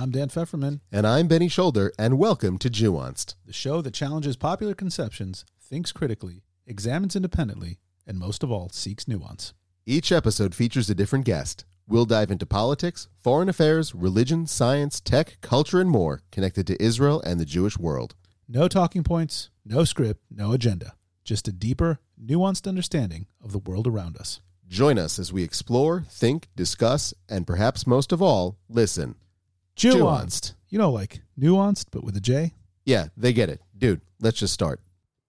I'm Dan Pfefferman. And I'm Benny Shoulder, and welcome to Nuanced, The show that challenges popular conceptions, thinks critically, examines independently, and most of all, seeks nuance. Each episode features a different guest. We'll dive into politics, foreign affairs, religion, science, tech, culture, and more connected to Israel and the Jewish world. No talking points, no script, no agenda. Just a deeper, nuanced understanding of the world around us. Join us as we explore, think, discuss, and perhaps most of all, listen. Nuanced. You know, like nuanced, but with a J? Yeah, they get it. Dude, let's just start.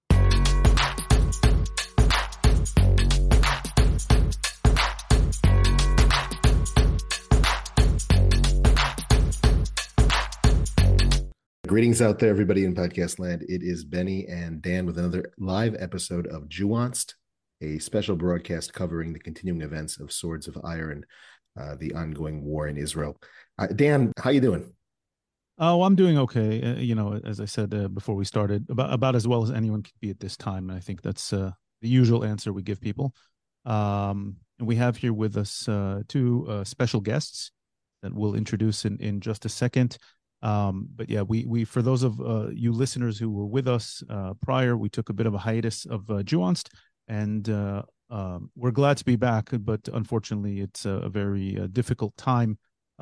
Greetings out there, everybody in podcast land. It is Benny and Dan with another live episode of Nuanced, a special broadcast covering the continuing events of Swords of Iron, the ongoing war in Israel. Dan, how you doing? Oh, I'm doing okay. As I said before we started, about as well as anyone can be at this time. And I think that's the usual answer we give people. And we have here with us two special guests that we'll introduce in just a second. But yeah, we for those of you listeners who were with us prior, we took a bit of a hiatus of Nuanced, and we're glad to be back. But unfortunately, it's a very difficult time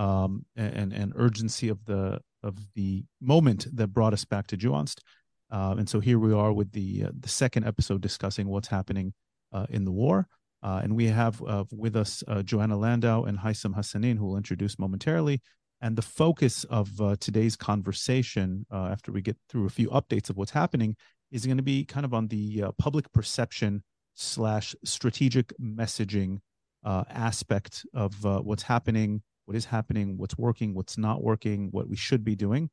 and urgency of the moment that brought us back to Nuanced. And so here we are with the second episode discussing what's happening in the war. And we have with us Joanna Landau and Haitham Hassanein, who will introduce momentarily. And the focus of today's conversation, after we get through a few updates of what's happening, is going to be kind of on the public perception / strategic messaging aspect of what's happening, what is happening, what's working, what's not working, what we should be doing.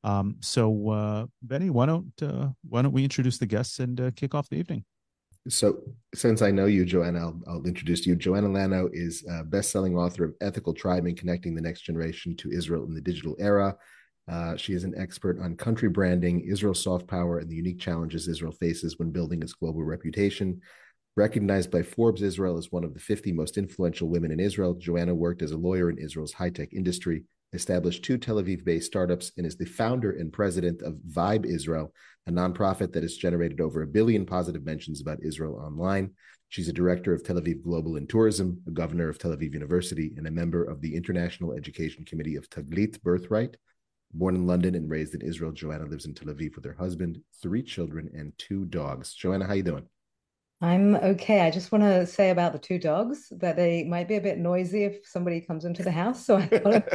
So, Benny, why don't we introduce the guests and kick off the evening? So, since I know you, Joanna, I'll introduce you. Joanna Landau is a best-selling author of Ethical Tribing, Connecting the Next Generation to Israel in the Digital Era. She is an expert on country branding, Israel's soft power, and the unique challenges Israel faces when building its global reputation. Recognized by Forbes Israel as one of the 50 most influential women in Israel, Joanna worked as a lawyer in Israel's high-tech industry, established 2 Tel Aviv-based startups, and is the founder and president of Vibe Israel, a nonprofit that has generated over 1 billion positive mentions about Israel online. She's a director of Tel Aviv Global and Tourism, a governor of Tel Aviv University, and a member of the International Education Committee of Taglit Birthright. Born in London and raised in Israel, Joanna lives in Tel Aviv with her husband, 3 children, and 2 dogs. Joanna, how you doing? I'm okay. I just want to say about the 2 dogs that they might be a bit noisy if somebody comes into the house. So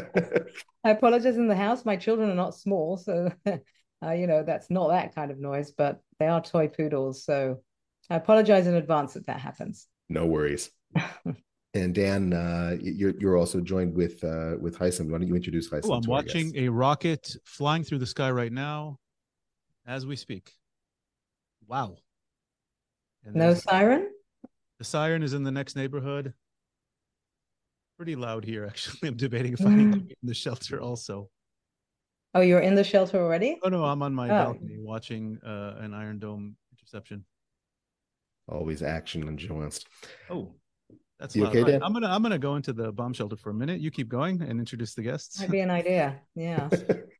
I apologize in the house. My children are not small, so that's not that kind of noise, but they are toy poodles. So I apologize in advance if that happens. No worries. And Dan, you're also joined with Haitham. Why don't you introduce Haitham? Oh, I'm watching a rocket flying through the sky right now as we speak. Wow. And no siren? The siren is in the next neighborhood. Pretty loud here, actually. I'm debating if I need to be in the shelter also. Oh, you're in the shelter already? Oh, no, I'm on my balcony watching an Iron Dome interception. Always action and nuanced. Oh, that's you loud. okay, Dan? I'm gonna go into the bomb shelter for a minute. You keep going and introduce the guests. Might be an idea. Yeah.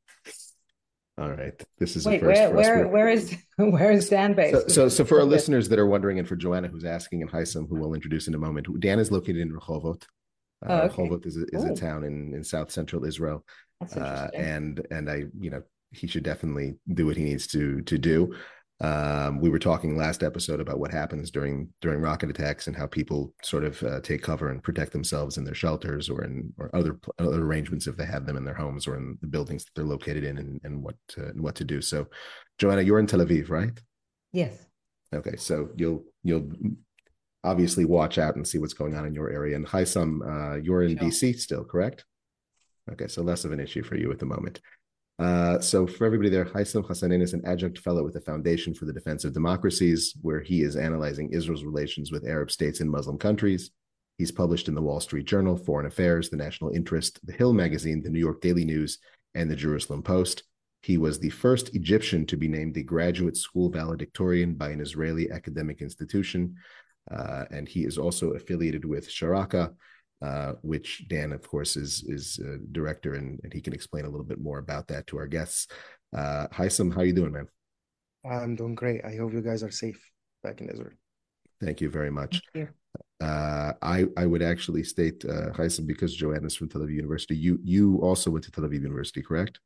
All right. This is Wait, a first where is Dan based? So for our listeners that are wondering, and for Joanna who's asking, and Haitham, who we'll introduce in a moment, Dan is located in Rehovot. Okay. Rehovot is a town in South Central Israel. That's interesting. And I, he should definitely do what he needs to do. We were talking last episode about what happens during rocket attacks and how people sort of take cover and protect themselves in their shelters or other arrangements if they have them in their homes or in the buildings that they're located in, and what to do. So, Joanna, you're in Tel Aviv, right? Yes. Okay, so you'll obviously watch out and see what's going on in your area. And Haitham, you're in DC still, correct? Okay, so less of an issue for you at the moment. So for everybody there, Haitham Hassanein is an adjunct fellow with the Foundation for the Defense of Democracies, where he is analyzing Israel's relations with Arab states and Muslim countries. He's published in the Wall Street Journal, Foreign Affairs, The National Interest, The Hill Magazine, The New York Daily News, and The Jerusalem Post. He was the first Egyptian to be named a graduate school valedictorian by an Israeli academic institution. And he is also affiliated with Sharaka, which Dan, of course, is director, and he can explain a little bit more about that to our guests. Haitham, how you doing, man? I'm doing great. I hope you guys are safe back in Israel. Thank you very much. Thank you. I would actually state, Haitham, because Joanna's from Tel Aviv University, you also went to Tel Aviv University, correct?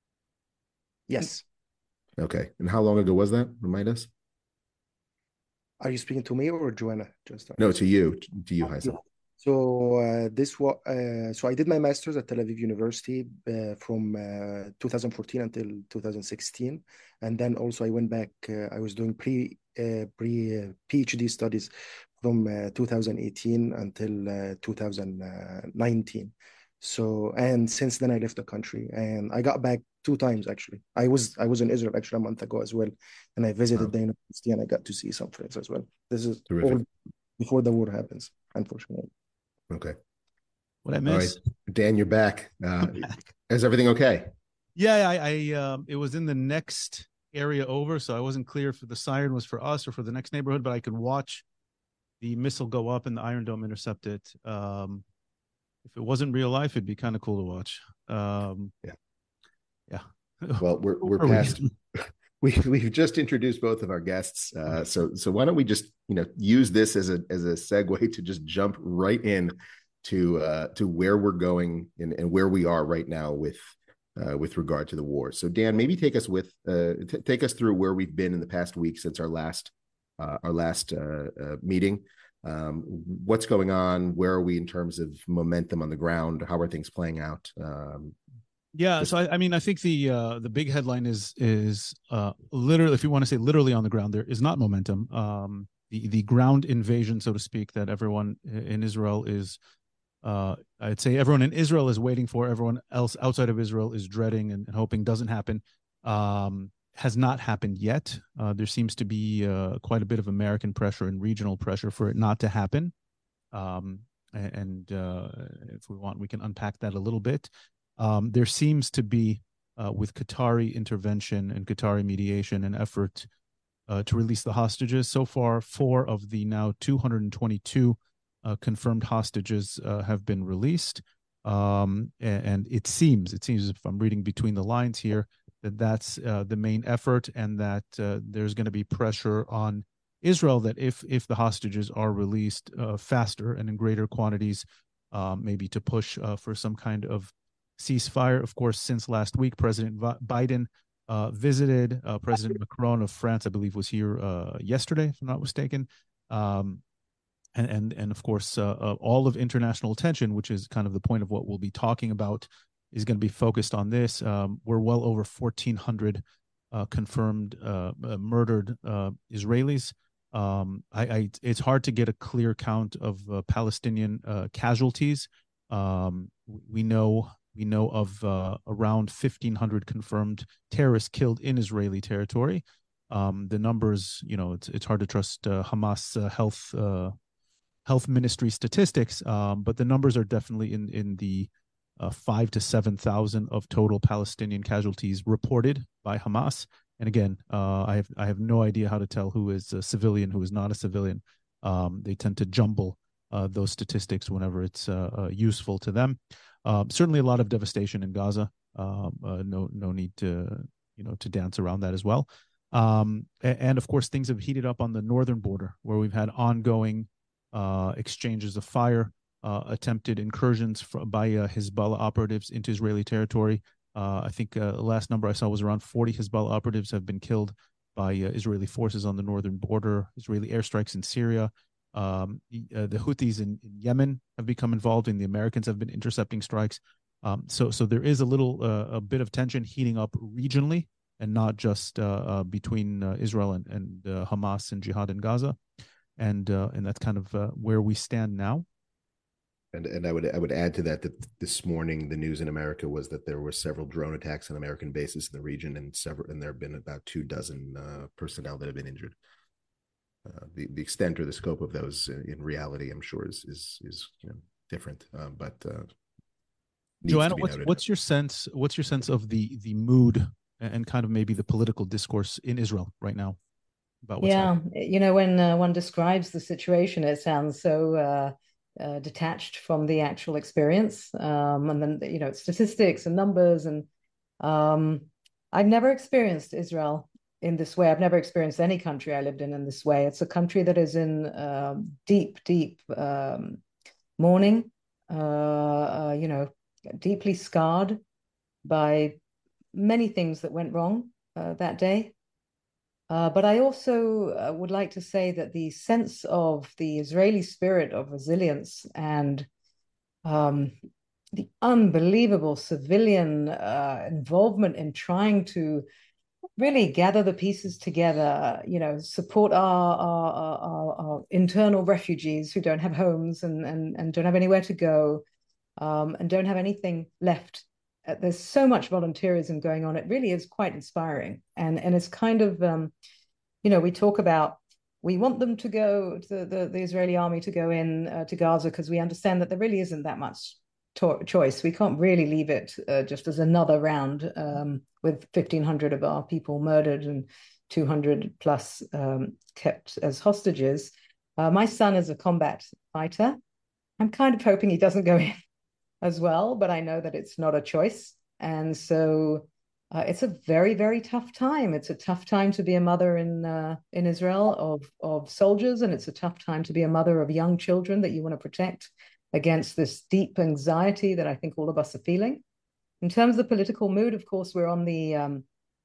Yes. Okay. And how long ago was that? Remind us. Are you speaking to me or Joanna? Just No, to you, Haitham. So so I did my master's at Tel Aviv University from 2014 until 2016, and then also I went back. I was doing pre PhD studies from 2018 until 2019. So, and since then I left the country, and I got back two times actually. I was in Israel actually a month ago as well, and I visited the university and I got to see some friends as well. This is all before the war happens, unfortunately. Okay. What I miss? All right. Dan, you're back. Is everything okay? Yeah, I it was in the next area over, so I wasn't clear if the siren was for us or for the next neighborhood, but I could watch the missile go up and the Iron Dome intercept it. If it wasn't real life, it'd be kind of cool to watch. Yeah. Well, we're past. We've just introduced both of our guests, so why don't we just use this as a segue to just jump right in to where we're going and where we are right now with regard to the war. So Dan, maybe take us through where we've been in the past week since our last meeting. What's going on? Where are we in terms of momentum on the ground? How are things playing out? So I think the big headline is literally, if you want to say literally on the ground, there is not momentum. The ground invasion, so to speak, that everyone in Israel is, I'd say everyone in Israel is waiting for, everyone else outside of Israel is dreading and hoping doesn't happen, has not happened yet. There seems to be quite a bit of American pressure and regional pressure for it not to happen. If we want, we can unpack that a little bit. There seems to be, with Qatari intervention and Qatari mediation, an effort to release the hostages. So far, 4 of the now 222 confirmed hostages have been released. And it seems, if I'm reading between the lines here, that's the main effort, and that there's going to be pressure on Israel that if the hostages are released faster and in greater quantities, maybe to push for some kind of ceasefire. Of course, since last week, President Biden visited. President Macron of France, I believe, was here yesterday, if I'm not mistaken. And of course, all of international attention, which is kind of the point of what we'll be talking about, is going to be focused on this. We're well over 1,400 confirmed murdered Israelis. It's hard to get a clear count of Palestinian casualties. We know of around 1,500 confirmed terrorists killed in Israeli territory. The numbers, it's hard to trust Hamas health ministry statistics, but the numbers are definitely in the 5,000 to 7,000 of total Palestinian casualties reported by Hamas. And again, I have no idea how to tell who is a civilian, who is not a civilian. They tend to jumble those statistics whenever it's useful to them. Certainly a lot of devastation in Gaza. No need to dance around that as well. And of course, things have heated up on the northern border, where we've had ongoing exchanges of fire, attempted incursions by Hezbollah operatives into Israeli territory. I think the last number I saw was around 40 Hezbollah operatives have been killed by Israeli forces on the northern border. Israeli airstrikes in Syria. The Houthis in Yemen have become involved, and the Americans have been intercepting strikes. So there is a bit of tension heating up regionally, and not just between Israel and Hamas and Jihad in Gaza, and that's kind of where we stand now. And I would add to that this morning the news in America was that there were several drone attacks on American bases in the region, and there have been about 24 personnel that have been injured. The extent or the scope of those in reality, I'm sure, is different. But Joanna, what's your sense? What's your sense of the mood and kind of maybe the political discourse in Israel right now about what's happening? When one describes the situation, it sounds so detached from the actual experience. And then, statistics and numbers. And I've never experienced Israel in this way. I've never experienced any country I lived in this way. It's a country that is in deep, deep mourning, deeply scarred by many things that went wrong that day. But I also would like to say that the sense of the Israeli spirit of resilience and the unbelievable civilian involvement in trying to really gather the pieces together, support our internal refugees who don't have homes and don't have anywhere to go, and don't have anything left. There's so much volunteerism going on. It really is quite inspiring. And it's kind of, we talk about, we want them to go, the Israeli army to go in to Gaza because we understand that there really isn't that much choice. We can't really leave it just as another round with 1,500 of our people murdered and 200 plus kept as hostages. My son is a combat fighter. I'm kind of hoping he doesn't go in as well, but I know that it's not a choice. And so it's a very, very tough time. It's a tough time to be a mother in Israel of soldiers, and it's a tough time to be a mother of young children that you want to protect against this deep anxiety that I think all of us are feeling. In terms of the political mood, of course, we're on the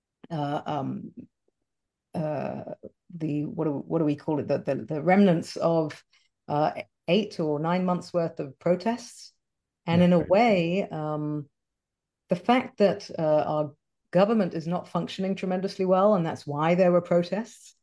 what do we call it? The remnants of 8 or 9 months worth of protests. And in a way, the fact that our government is not functioning tremendously well, and that's why there were protests,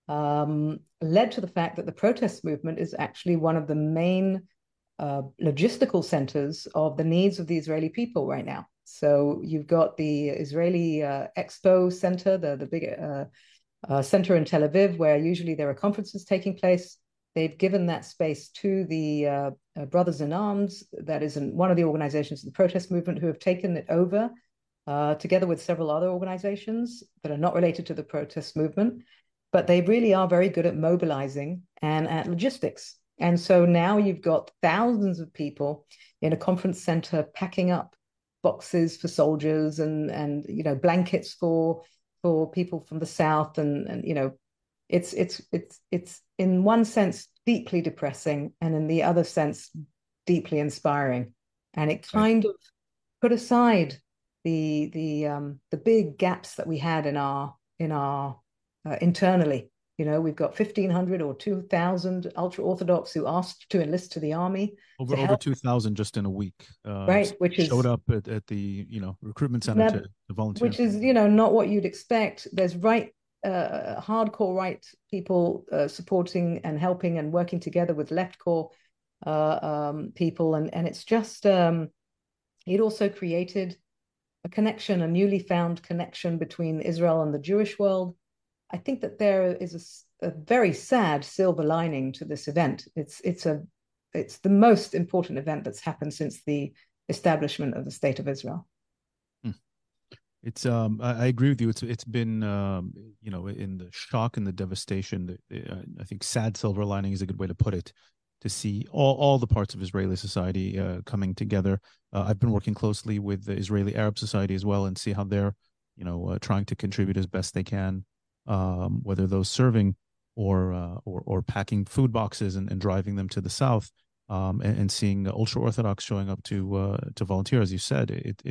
led to the fact that the protest movement is actually one of the main logistical centers of the needs of the Israeli people right now. So you've got the Israeli Expo Center, the big center in Tel Aviv, where usually there are conferences taking place. They've given that space to the Brothers in Arms, that is one of the organizations of the protest movement, who have taken it over together with several other organizations that are not related to the protest movement. But they really are very good at mobilizing and at logistics. And so now you've got thousands of people in a conference center packing up boxes for soldiers and blankets for people from the south, and it's in one sense deeply depressing, and in the other sense deeply inspiring. And it kind of put aside the big gaps that we had in our internally. We've got 1,500 or 2,000 ultra-Orthodox who asked to enlist to the army. Over 2,000 just in a week. Right, which showed up at the recruitment center to volunteer. Which is not what you'd expect. There's hardcore right people supporting and helping and working together with leftcore people, and it's just it also created a newly found connection between Israel and the Jewish world. I think that there is a very sad silver lining to this event. It's the most important event that's happened since the establishment of the State of Israel. It's I agree with you. It's been in the shock and the devastation. I think sad silver lining is a good way to put it. To see all the parts of Israeli society coming together. I've been working closely with the Israeli Arab Society as well, and see how they're trying to contribute as best they can, whether those serving or packing food boxes and driving them to the south, and seeing ultra Orthodox showing up to volunteer. As you said,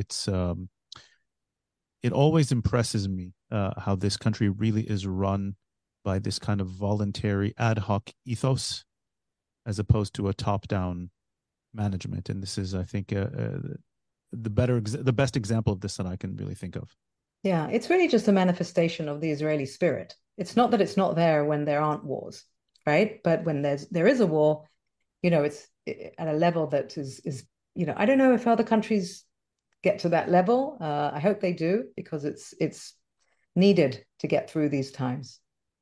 it always impresses me how this country really is run by this kind of voluntary ad hoc ethos, as opposed to a top-down management. And this is, I think, the best example of this that I can really think of. Yeah, it's really just a manifestation of the Israeli spirit. It's not that it's not there when there aren't wars, right? But when there is a war, it's at a level that is I don't know if other countries get to that level. I hope they do, because it's needed to get through these times.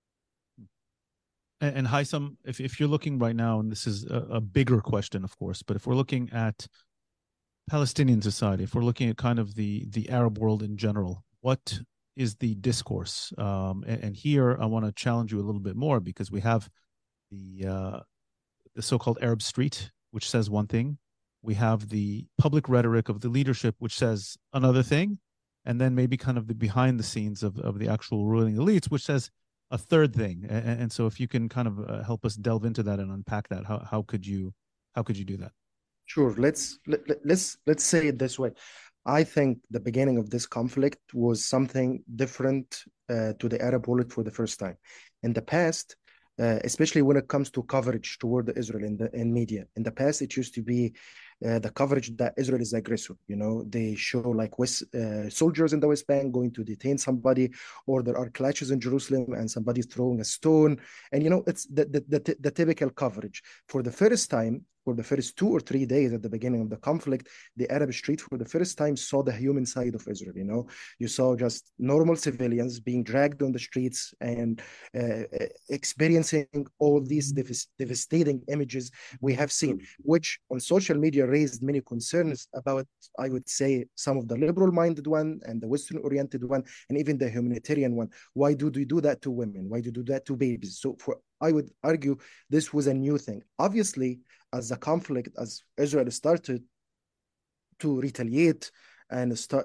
And Haitham, if you're looking right now, and this is a bigger question, of course, but if we're looking at Palestinian society, if we're looking at kind of the Arab world in general, what is the discourse? And here I want to challenge you a little bit more, because we have the so-called Arab street which says one thing. We have the public rhetoric of the leadership, which says another thing. And then maybe kind of the behind the scenes of the actual ruling elites, which says a third thing. And so if you can kind of help us delve into that and unpack that, how could you do that? Sure. Let's say it this way. I think the beginning of this conflict was something different to the Arab world for the first time. In the past, especially when it comes to coverage toward Israel in media. In the past, it used to be the coverage that Israel is aggressor. You know, they show like soldiers in the West Bank going to detain somebody, or there are clashes in Jerusalem and somebody's throwing a stone. And, you know, it's the typical coverage. For the first time, for the first 2 or 3 days at the beginning of the conflict, the Arab street for the first time saw the human side of Israel. You know, you saw just normal civilians being dragged on the streets and experiencing all these devastating images we have seen, which on social media raised many concerns about, I would say, some of the liberal-minded one and the Western-oriented one, and even the humanitarian one. Why do they do that to women? Why do they do that to babies? So I would argue this was a new thing. Obviously, as as Israel started to retaliate and start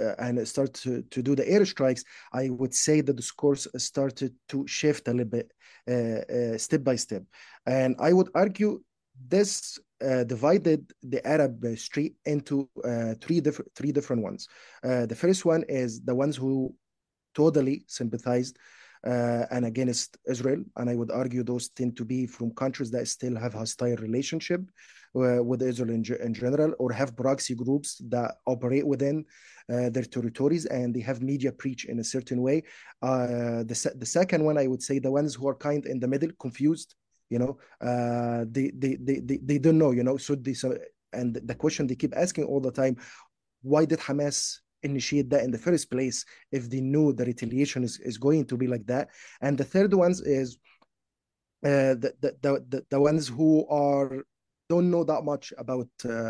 to do the airstrikes, I would say the discourse started to shift a little bit, step by step. And I would argue this divided the Arab street into three different ones. The first one is the ones who totally sympathized and against Israel. And I would argue those tend to be from countries that still have hostile relationship with Israel in general, or have proxy groups that operate within their territories, and they have media preach in a certain way. The second one, I would say, the ones who are kind in the middle, confused. You know, they don't know. You know, and the question they keep asking all the time: why did Hamas initiate that in the first place if they knew the retaliation is going to be like that? And the third ones is the ones who don't know that much about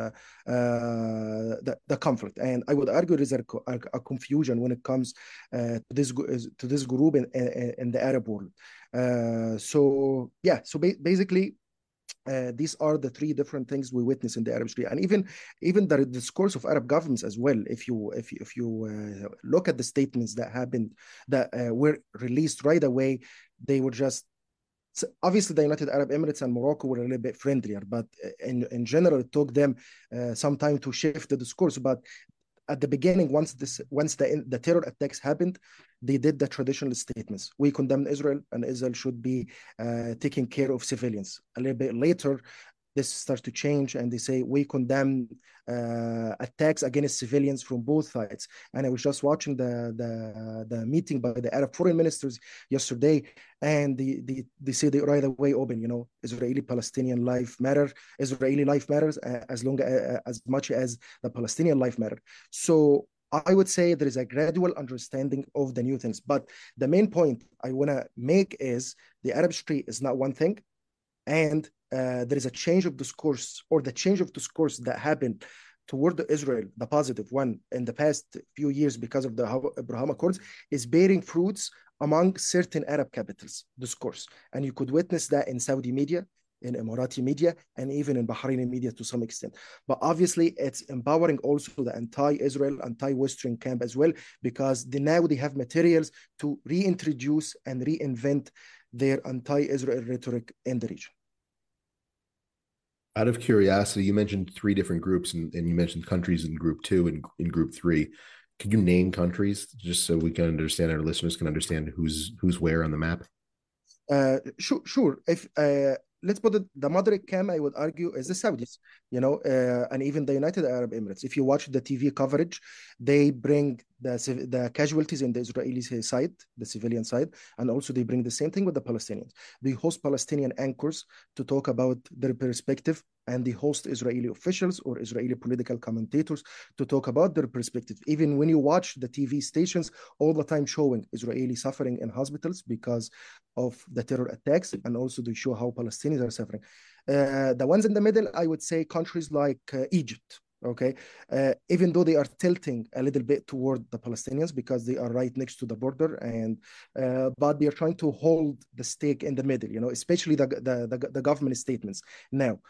the conflict. And I would argue there is a confusion when it comes to this group in the Arab world. So basically, these are the three different things we witness in the Arab Street, and even the discourse of Arab governments as well. If you look at the statements that happened, that were released right away, they were just, obviously the United Arab Emirates and Morocco were a little bit friendlier, but in general it took them some time to shift the discourse. But at the beginning, once the terror attacks happened, they did the traditional statements: we condemn Israel, and Israel should be taking care of civilians. A little bit later, this starts to change, and they say we condemn attacks against civilians from both sides. And I was just watching the meeting by the Arab foreign ministers yesterday, and they say they right away open, you know, Israeli-Palestinian life matter. Israeli life matters as much as the Palestinian life matter. So I would say there is a gradual understanding of the new things. But the main point I want to make is the Arab Street is not one thing. And there is a change of discourse, or the change of discourse that happened toward Israel, the positive one in the past few years because of the Abraham Accords, is bearing fruits among certain Arab capitals discourse. And you could witness that in Saudi media, in Emirati media, and even in Bahraini media to some extent. But obviously, it's empowering also the anti-Israel, anti-Western camp as well, because now they have materials to reintroduce and reinvent their anti-Israel rhetoric in the region. Out of curiosity, you mentioned three different groups, and you mentioned countries in group 2 and in group 3. Could you name countries just so we can understand, our listeners can understand who's where on the map? Sure. If let's put it, the moderate camp, I would argue, is the Saudis, you know, and even the United Arab Emirates. If you watch the TV coverage, they bring the casualties in the Israeli side, the civilian side, and also they bring the same thing with the Palestinians. They host Palestinian anchors to talk about their perspective, and they host Israeli officials or Israeli political commentators to talk about their perspective. Even when you watch the TV stations, all the time showing Israeli suffering in hospitals because of the terror attacks, and also they show how Palestinians are suffering. The ones in the middle, I would say countries like Egypt. Okay, even though they are tilting a little bit toward the Palestinians because they are right next to the border, and but they are trying to hold the stake in the middle, especially the government statements now.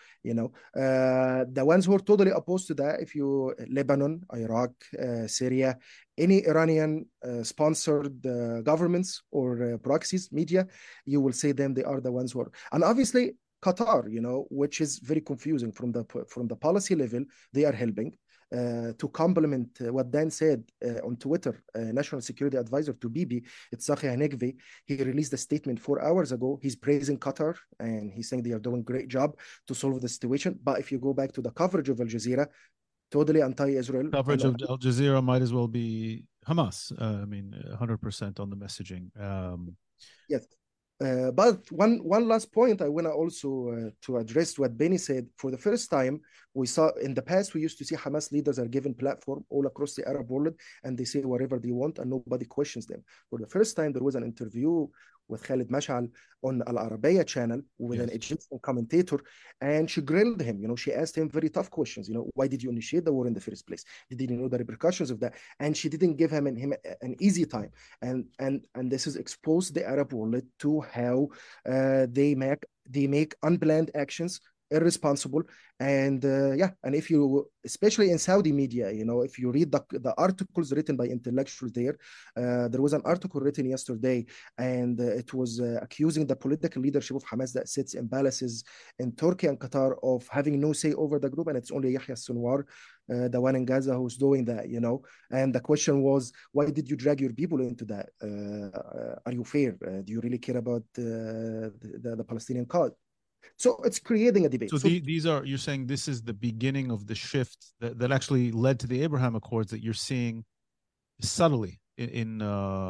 The ones who are totally opposed to that, if you Lebanon, Iraq, Syria, any Iranian sponsored governments or proxies, media, you will say them, they are the ones who are, and obviously Qatar, which is very confusing from the policy level. They are helping. To complement what Dan said on Twitter, National Security Advisor to Bibi, it's Tzachi Hanegvi. He released a statement 4 hours ago. He's praising Qatar and he's saying they are doing a great job to solve the situation. But if you go back to the coverage of Al Jazeera, totally anti-Israel. Coverage of Al Jazeera might as well be Hamas. 100% on the messaging. Yes. But one last point I want to also to address what Benny said. For the first time, we saw in the past, we used to see Hamas leaders are given platform all across the Arab world and they say whatever they want and nobody questions them. For the first time, there was an interview with Khalid Mashal on Al Arabiya channel with an Egyptian commentator, and she grilled him. She asked him very tough questions. Why did you initiate the war in the first place? Did you know the repercussions of that? And she didn't give him an easy time. And this has exposed the Arab world to how they make unplanned actions irresponsible. And and if you, especially in Saudi media, if you read the articles written by intellectuals there, there was an article written yesterday, and it was accusing the political leadership of Hamas that sits in palaces in Turkey and Qatar of having no say over the group, and it's only Yahya Sinwar, the one in Gaza, who's doing that. And the question was, why did you drag your people into that? Are you fair? Do you really care about the Palestinian cause? So it's creating a debate. So these are, you're saying this is the beginning of the shift that actually led to the Abraham Accords that you're seeing subtly in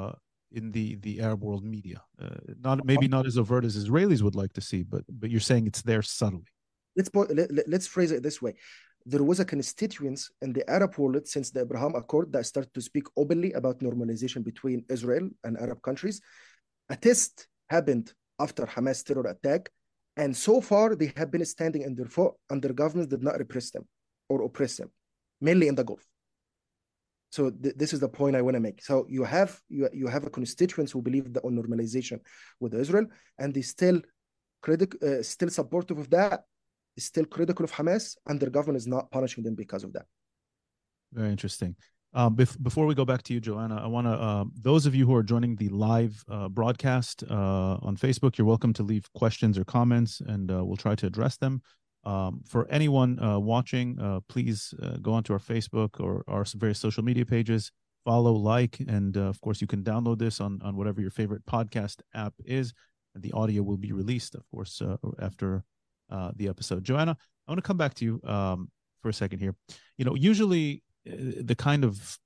the Arab world media. Not as overt as Israelis would like to see, but you're saying it's there subtly. Let's phrase it this way. There was a constituency in the Arab world since the Abraham Accord that started to speak openly about normalization between Israel and Arab countries. A test happened after Hamas terror attack. And so far, they have been standing in their foot, and their governments did not repress them or oppress them, mainly in the Gulf. So this is the point I want to make. So you have a constituents who believe on normalization with Israel, and they still supportive of that, still critical of Hamas, and their government is not punishing them because of that. Very interesting. Before we go back to you, Joanna, I want to, those of you who are joining the live broadcast on Facebook, you're welcome to leave questions or comments, and we'll try to address them. For anyone watching, please go onto our Facebook or our various social media pages, follow, like, and of course, you can download this on whatever your favorite podcast app is. And the audio will be released, of course, after the episode. Joanna, I want to come back to you for a second here. Usually the kind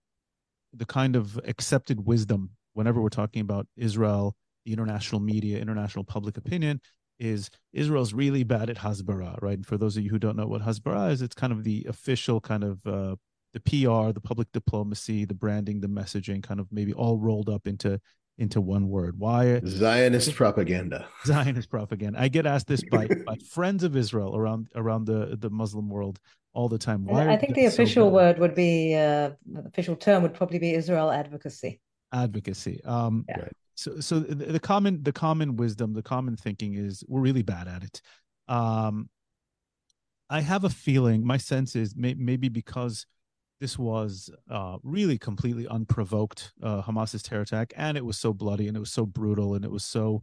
of accepted wisdom whenever we're talking about Israel, the international media, international public opinion, is Israel's really bad at Hasbara, right? And for those of you who don't know what Hasbara is, it's kind of the official kind of the PR, the public diplomacy, the branding, the messaging, kind of maybe all rolled up into one word. Why? Zionist propaganda. Zionist propaganda. I get asked this by friends of Israel around the Muslim world all the time. Why? I think the official word would be, the official term would probably be Israel advocacy. Advocacy. Yeah. So the common wisdom, the common thinking is we're really bad at it. I have a feeling, my sense is maybe because this was really completely unprovoked, Hamas's terror attack, and it was so bloody and it was so brutal and it was so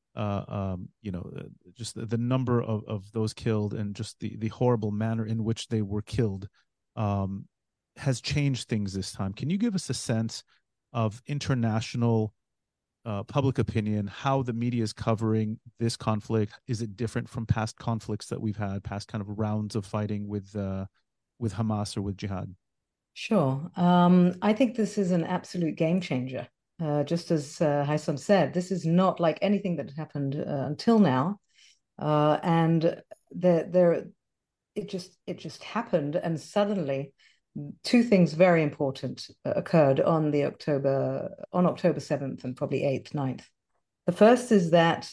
just the number of those killed and just the horrible manner in which they were killed has changed things this time. Can you give us a sense of international public opinion, how the media is covering this conflict? Is it different from past conflicts that we've had, past kind of rounds of fighting with Hamas or with Jihad? Sure. I think this is an absolute game changer. Just as Haitham said, this is not like anything that happened until now, and it just happened, and suddenly two things very important occurred on October 7th and probably 8th, 9th. The first is that,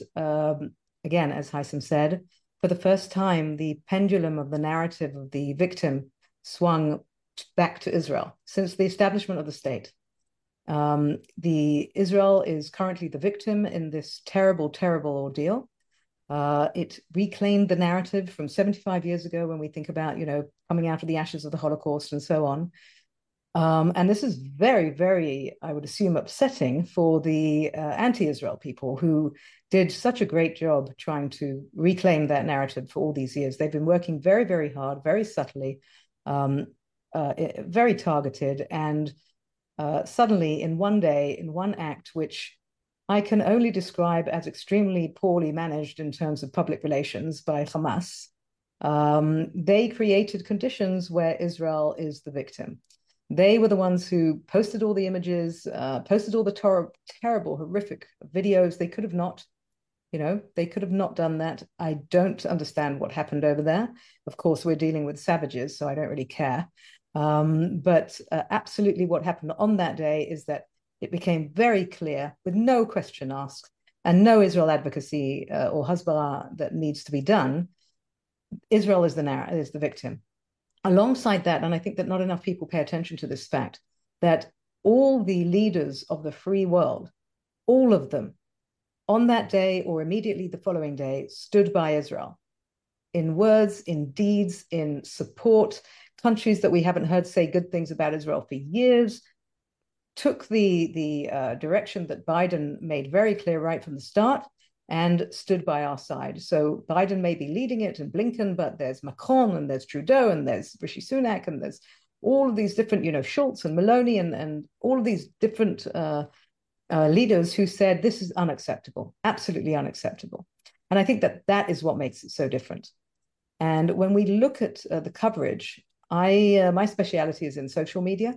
again, as Haitham said, for the first time, the pendulum of the narrative of the victim swung back to Israel since the establishment of the state. Israel is currently the victim in this terrible, terrible ordeal. It reclaimed the narrative from 75 years ago when we think about, coming out of the ashes of the Holocaust and so on. And this is very, very, I would assume, upsetting for the anti-Israel people who did such a great job trying to reclaim that narrative for all these years. They've been working very, very hard, very subtly, very targeted, and suddenly in one day, in one act, which I can only describe as extremely poorly managed in terms of public relations by Hamas, they created conditions where Israel is the victim. They were the ones who posted all the images, posted all the terrible, horrific videos. They could have not, they could have not done that. I don't understand what happened over there. Of course, we're dealing with savages, so I don't really care. But absolutely what happened on that day is that it became very clear, with no question asked, and no Israel advocacy or Hasbara that needs to be done, Israel is the victim. Alongside that, and I think that not enough people pay attention to this fact, that all the leaders of the free world, all of them, on that day or immediately the following day, stood by Israel in words, in deeds, in support. Countries that we haven't heard say good things about Israel for years took the direction that Biden made very clear right from the start and stood by our side. So Biden may be leading it and Blinken, but there's Macron and there's Trudeau and there's Rishi Sunak and there's all of these different, Schultz and Maloney and all of these different leaders who said this is unacceptable, absolutely unacceptable. And I think that is what makes it so different. And when we look at the coverage, my speciality is in social media.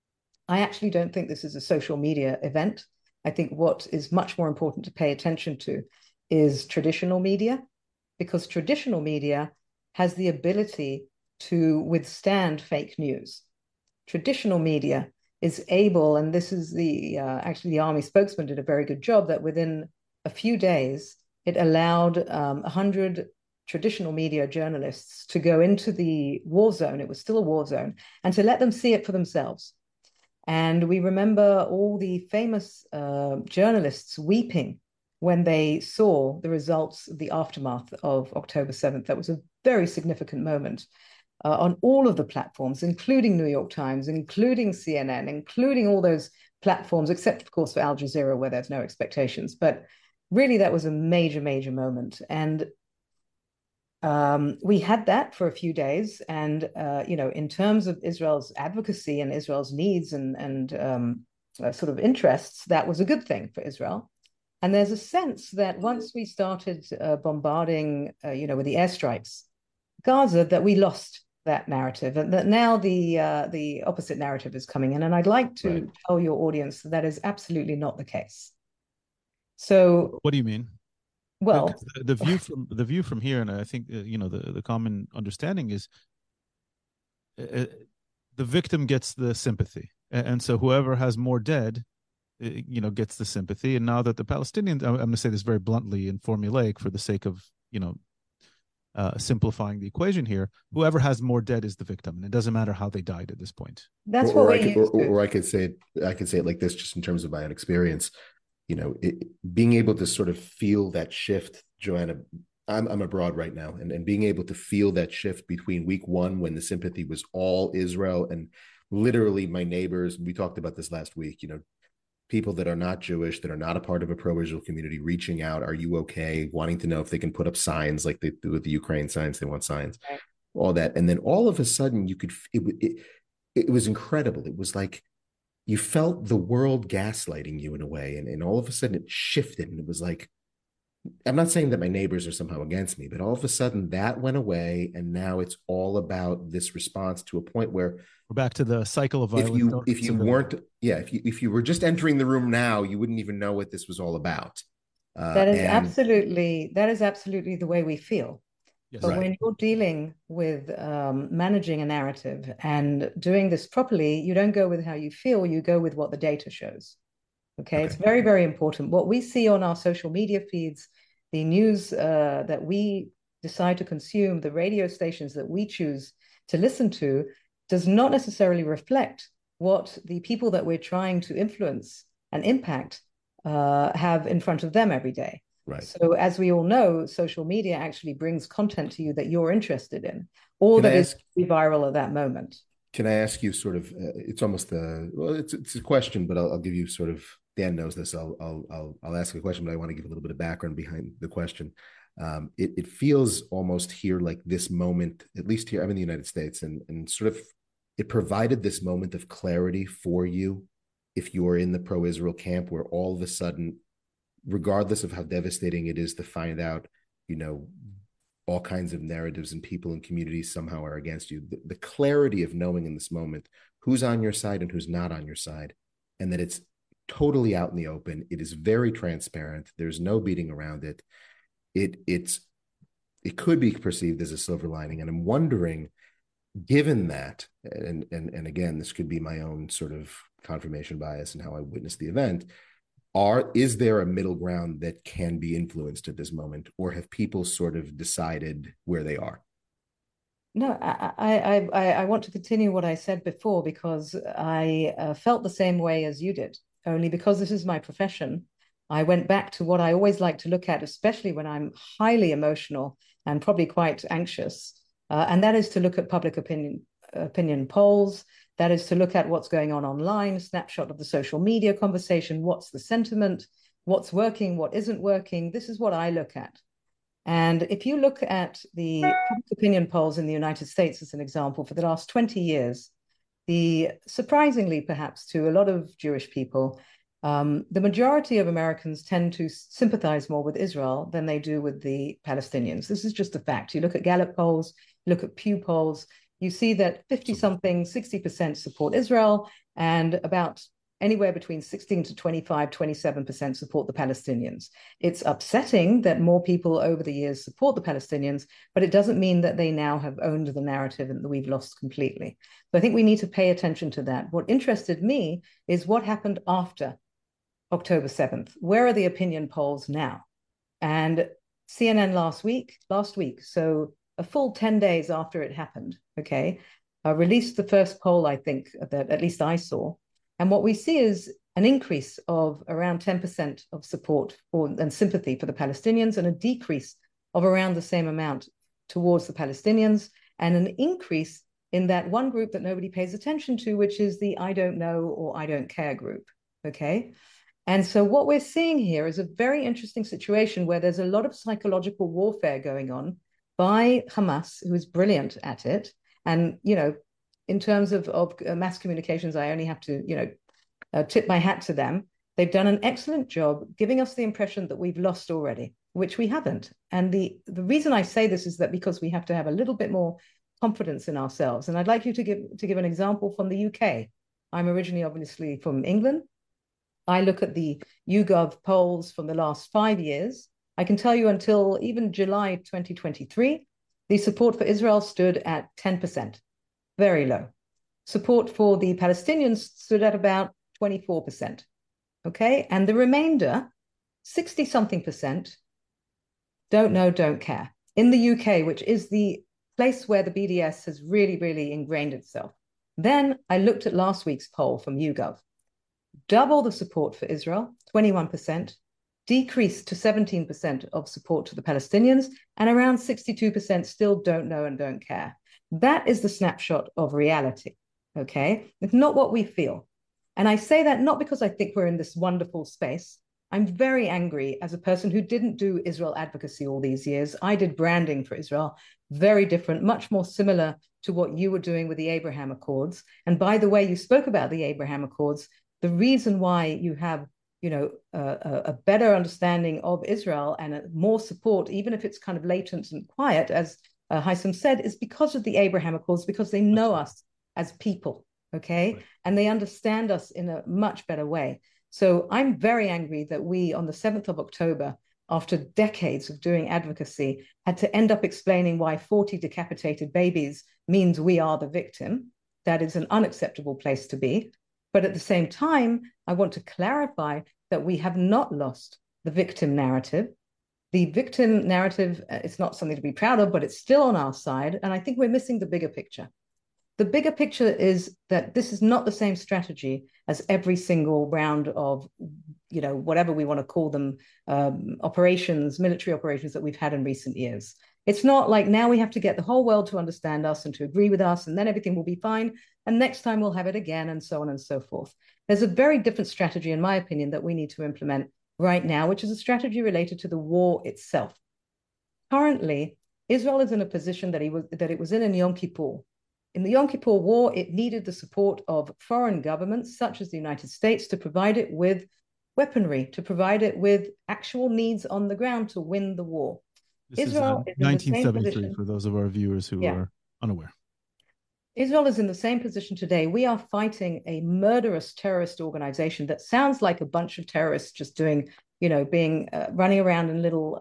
I actually don't think this is a social media event. I think what is much more important to pay attention to is traditional media, because traditional media has the ability to withstand fake news. Traditional media is able, and this is actually the army spokesman did a very good job, that within a few days, it allowed 100 traditional media journalists to go into the war zone. It was still a war zone, and to let them see it for themselves. And we remember all the famous journalists weeping when they saw the results of the aftermath of October 7th. That was a very significant moment on all of the platforms, including New York Times, including CNN, including all those platforms, except, of course, for Al Jazeera, where there's no expectations. But really, that was a major, major moment. And we had that for a few days, and in terms of Israel's advocacy and Israel's needs and sort of interests, that was a good thing for Israel. And there's a sense that once we started bombarding, with the airstrikes, Gaza, that we lost that narrative, and that now the opposite narrative is coming in. And I'd like to tell your audience that is absolutely not the case. So, what do you mean? Well, the view from here, and I think the common understanding is the victim gets the sympathy, and so whoever has more dead, gets the sympathy. And now that the Palestinians, I'm going to say this very bluntly and formulaic for the sake of simplifying the equation here, whoever has more dead is the victim, and it doesn't matter how they died at this point. That's what I could say it like this, just in terms of my own experience. Being able to sort of feel that shift, Joanna, I'm abroad right now, and being able to feel that shift between week one, when the sympathy was all Israel, and literally my neighbors, we talked about this last week, people that are not Jewish, that are not a part of a pro-Israel community, reaching out, are you okay? Wanting to know if they can put up signs like they do with the Ukraine signs, they want signs, all that. And then all of a sudden it was incredible. It was like, you felt the world gaslighting you in a way. And all of a sudden it shifted. And it was like, I'm not saying that my neighbors are somehow against me, but all of a sudden that went away. And now it's all about this response, to a point where we're back to the cycle of violence. If you were just entering the room now, you wouldn't even know what this was all about. That is absolutely the way we feel. Yes. But when you're dealing with managing a narrative and doing this properly, you don't go with how you feel, you go with what the data shows. Okay. It's very, very important. What we see on our social media feeds, the news that we decide to consume, the radio stations that we choose to listen to, does not necessarily reflect what the people that we're trying to influence and impact have in front of them every day. Right. So as we all know, social media actually brings content to you that you're interested in, or that is viral at that moment. Can I ask you sort of, it's almost it's a question, but I'll give you sort of, Dan knows this. I'll ask a question, but I want to give a little bit of background behind the question. It feels almost here like this moment, at least here, I'm in the United States, and sort of it provided this moment of clarity for you if you're in the pro-Israel camp, where all of a sudden, regardless of how devastating it is to find out, all kinds of narratives and people and communities somehow are against you, the clarity of knowing in this moment who's on your side and who's not on your side, and that it's totally out in the open. It is very transparent. There's no beating around it. It could be perceived as a silver lining. And I'm wondering, given that, and again, this could be my own sort of confirmation bias and how I witnessed the event, is there a middle ground that can be influenced at this moment, or have people sort of decided where they are? No, I want to continue what I said before, because I felt the same way as you did, only because this is my profession. I went back to what I always like to look at, especially when I'm highly emotional and probably quite anxious, and that is to look at public opinion polls. That is to look at what's going on online, a snapshot of the social media conversation, what's the sentiment, what's working, what isn't working. This is what I look at. And if you look at the public opinion polls in the United States as an example, for the last 20 years, surprisingly perhaps to a lot of Jewish people, the majority of Americans tend to sympathize more with Israel than they do with the Palestinians. This is just a fact. You look at Gallup polls, look at Pew polls, you see that 50-something, 60% support Israel, and about anywhere between 16 to 25, 27% support the Palestinians. It's upsetting that more people over the years support the Palestinians, but it doesn't mean that they now have owned the narrative and that we've lost completely. So I think we need to pay attention to that. What interested me is what happened after October 7th. Where are the opinion polls now? And CNN last week, so a full 10 days after it happened, released the first poll, I think, that at least I saw. And what we see is an increase of around 10% of support and sympathy for the Palestinians, and a decrease of around the same amount towards the Palestinians, and an increase in that one group that nobody pays attention to, which is the I don't know or I don't care group, And so what we're seeing here is a very interesting situation where there's a lot of psychological warfare going on by Hamas, who is brilliant at it. And, in terms of mass communications, I only have to, tip my hat to them. They've done an excellent job giving us the impression that we've lost already, which we haven't. And the reason I say this is that because we have to have a little bit more confidence in ourselves. And I'd like you to give an example from the UK. I'm originally, obviously, from England. I look at the YouGov polls from the last 5 years. I can tell you until even July 2023, the support for Israel stood at 10%, very low. Support for the Palestinians stood at about 24%, And the remainder, 60-something percent, don't know, don't care. In the UK, which is the place where the BDS has really, really ingrained itself. Then I looked at last week's poll from YouGov. Double the support for Israel, 21%, decreased to 17% of support to the Palestinians, and around 62% still don't know and don't care. That is the snapshot of reality, It's not what we feel. And I say that not because I think we're in this wonderful space. I'm very angry as a person who didn't do Israel advocacy all these years. I did branding for Israel, very different, much more similar to what you were doing with the Abraham Accords. And by the way, you spoke about the Abraham Accords. The reason why you have a better understanding of Israel and more support, even if it's kind of latent and quiet, as Haitham said, is because of the Abraham Accords, because they know us as people, Right. And they understand us in a much better way. So I'm very angry that we, on the 7th of October, after decades of doing advocacy, had to end up explaining why 40 decapitated babies means we are the victim. That is an unacceptable place to be. But at the same time, I want to clarify that we have not lost the victim narrative. The victim narrative is not something to be proud of, but it's still on our side. And I think we're missing the bigger picture. the bigger picture is that this is not the same strategy as every single round of, whatever we want to call them, operations, military operations that we've had in recent years. It's not like now we have to get the whole world to understand us and to agree with us, and then everything will be fine. And next time we'll have it again, and so on and so forth. There's a very different strategy, in my opinion, that we need to implement right now, which is a strategy related to the war itself. Currently, Israel is in a position that it was in Yom Kippur. In the Yom Kippur War, it needed the support of foreign governments, such as the United States, to provide it with weaponry, to provide it with actual needs on the ground to win the war. This Israel is in the same 1973 position. for those of our viewers who are unaware. Israel is in the same position today. We are fighting a murderous terrorist organization that sounds like a bunch of terrorists just doing, running around in little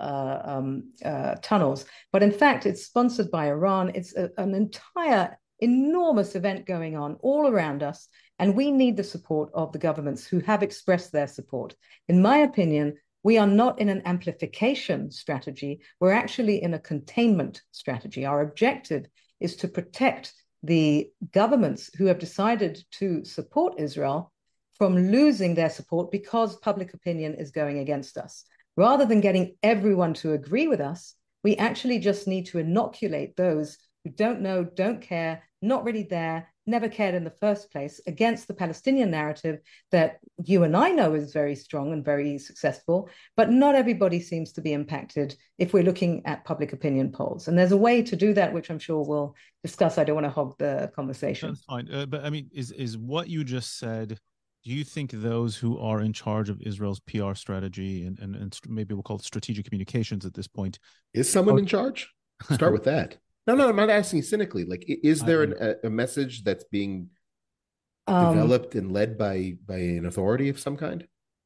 tunnels. But in fact, it's sponsored by Iran. It's an entire enormous event going on all around us. And we need the support of the governments who have expressed their support. In my opinion, we are not in an amplification strategy. We're actually in a containment strategy. Our objective is to protect the governments who have decided to support Israel from losing their support because public opinion is going against us. Rather than getting everyone to agree with us, we actually just need to inoculate those who don't know, don't care, not really there, never cared in the first place, against the Palestinian narrative that you and I know is very strong and very successful, but not everybody seems to be impacted if we're looking at public opinion polls. And there's a way to do that, which I'm sure we'll discuss. I don't want to hog the conversation. That's fine. But I mean, is what you just said, do you think those who are in charge of Israel's PR strategy and maybe we'll call it strategic communications at this point? Is someone in charge? Start with that. No, I'm not asking cynically. Like, is there a message that's being developed and led by an authority of some kind?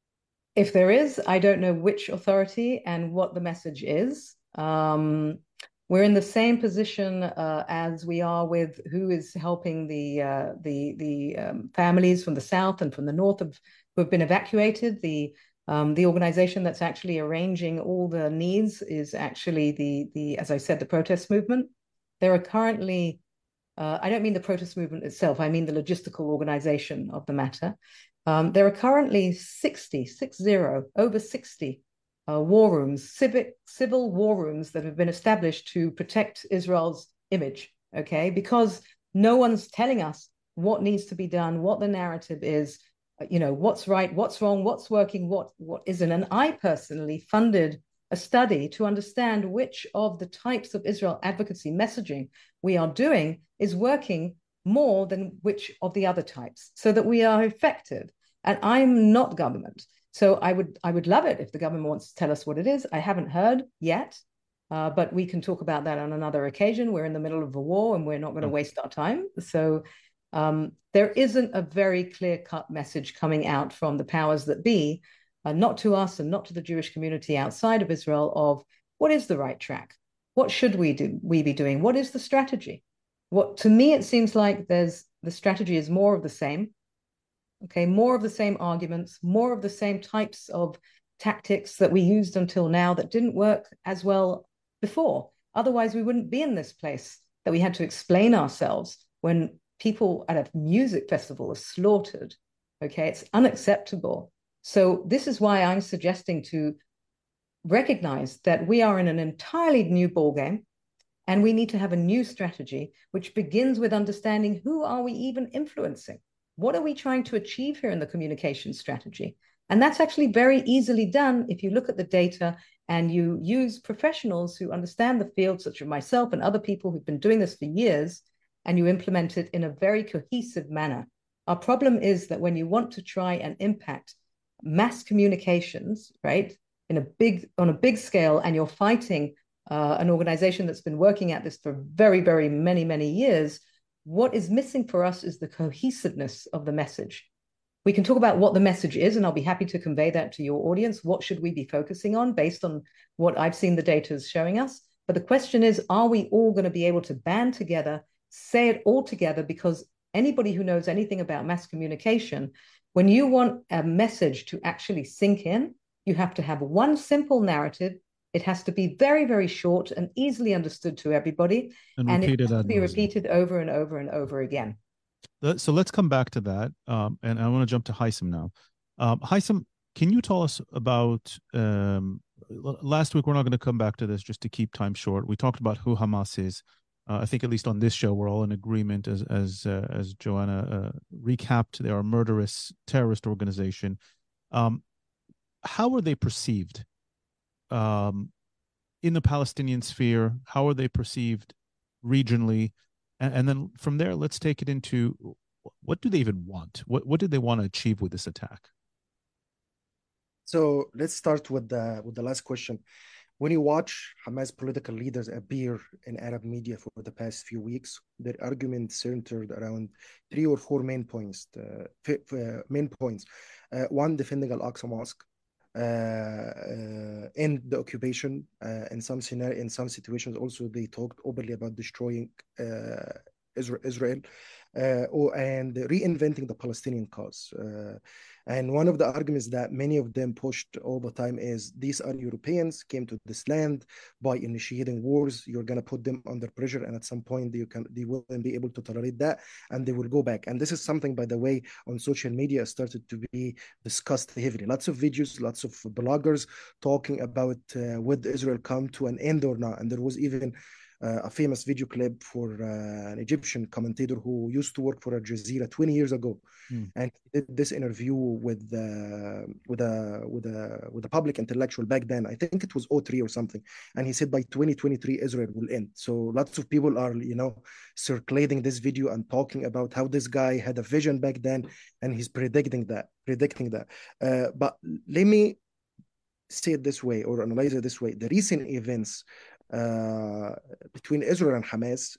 If there is, I don't know which authority and what the message is. We're in the same position as we are with who is helping the families from the south and from the north who have been evacuated. The organization that's actually arranging all the needs is actually the as I said, the protest movement. There are currently, I don't mean the protest movement itself, I mean the logistical organization of the matter. There are currently over 60 war rooms, civil war rooms that have been established to protect Israel's image, okay? Because no one's telling us what needs to be done, what the narrative is, what's right, what's wrong, what's working, what isn't. And I personally funded a study to understand which of the types of Israel advocacy messaging we are doing is working more than which of the other types, so that we are effective. And I'm not government. So I would love it if the government wants to tell us what it is. I haven't heard yet, but we can talk about that on another occasion. We're in the middle of a war and we're not going to waste our time. So there isn't a very clear-cut message coming out from the powers that be, not to us and not to the Jewish community outside of Israel, of what is the right track? What should we be doing? What is the strategy? To me, it seems like the strategy is more of the same. Okay, more of the same arguments, more of the same types of tactics that we used until now that didn't work as well before. Otherwise, we wouldn't be in this place that we had to explain ourselves when people at a music festival are slaughtered. Okay, it's unacceptable. So this is why I'm suggesting to recognize that we are in an entirely new ballgame, and we need to have a new strategy, which begins with understanding who are we even influencing? What are we trying to achieve here in the communication strategy? And that's actually very easily done if you look at the data and you use professionals who understand the field, such as myself and other people who've been doing this for years, and you implement it in a very cohesive manner. Our problem is that when you want to try and impact mass communications, right, on a big scale, and you're fighting an organization that's been working at this for very, very many, many years, what is missing for us is the cohesiveness of the message. We can talk about what the message is, and I'll be happy to convey that to your audience. What should we be focusing on based on what I've seen the data is showing us? But the question is, are we all going to be able to band together, say it all together? Because anybody who knows anything about mass communication, when you want a message to actually sink in, you have to have one simple narrative It has to be very, very short and easily understood to everybody. And And it repeated has ad to be nauseum. repeated over and over and over again. So let's come back to that. And I want to jump to Haitham now. Haitham, can you tell us about last week? We're not going to come back to this just to keep time short. We talked about who Hamas is. I think at least on this show, we're all in agreement as Joanna recapped. They are a murderous terrorist organization. How are they perceived in the Palestinian sphere? How are they perceived regionally? And then from there, let's take it into what do they even want? What did they want to achieve with this attack? So let's start with the last question. When you watch Hamas political leaders appear in Arab media for the past few weeks, their argument centered around 3 or 4 main points. One, defending Al-Aqsa Mosque, end the occupation. In some situations, also they talked openly about destroying Israel, and reinventing the Palestinian cause. And one of the arguments that many of them pushed all the time is these are Europeans, came to this land by initiating wars. You're going to put them under pressure, and at some point they wouldn't be able to tolerate that, and they will go back. And this is something, by the way, on social media started to be discussed heavily. Lots of videos, lots of bloggers talking about would Israel come to an end or not. And there was even a famous video clip for an Egyptian commentator who used to work for Al Jazeera 20 years ago, and he did this interview with a public intellectual back then. I think it was 03 or something, and he said by 2023 Israel will end. So lots of people are circulating this video and talking about how this guy had a vision back then, and he's predicting that. But let me say it this way, or analyze it this way: the recent events between Israel and Hamas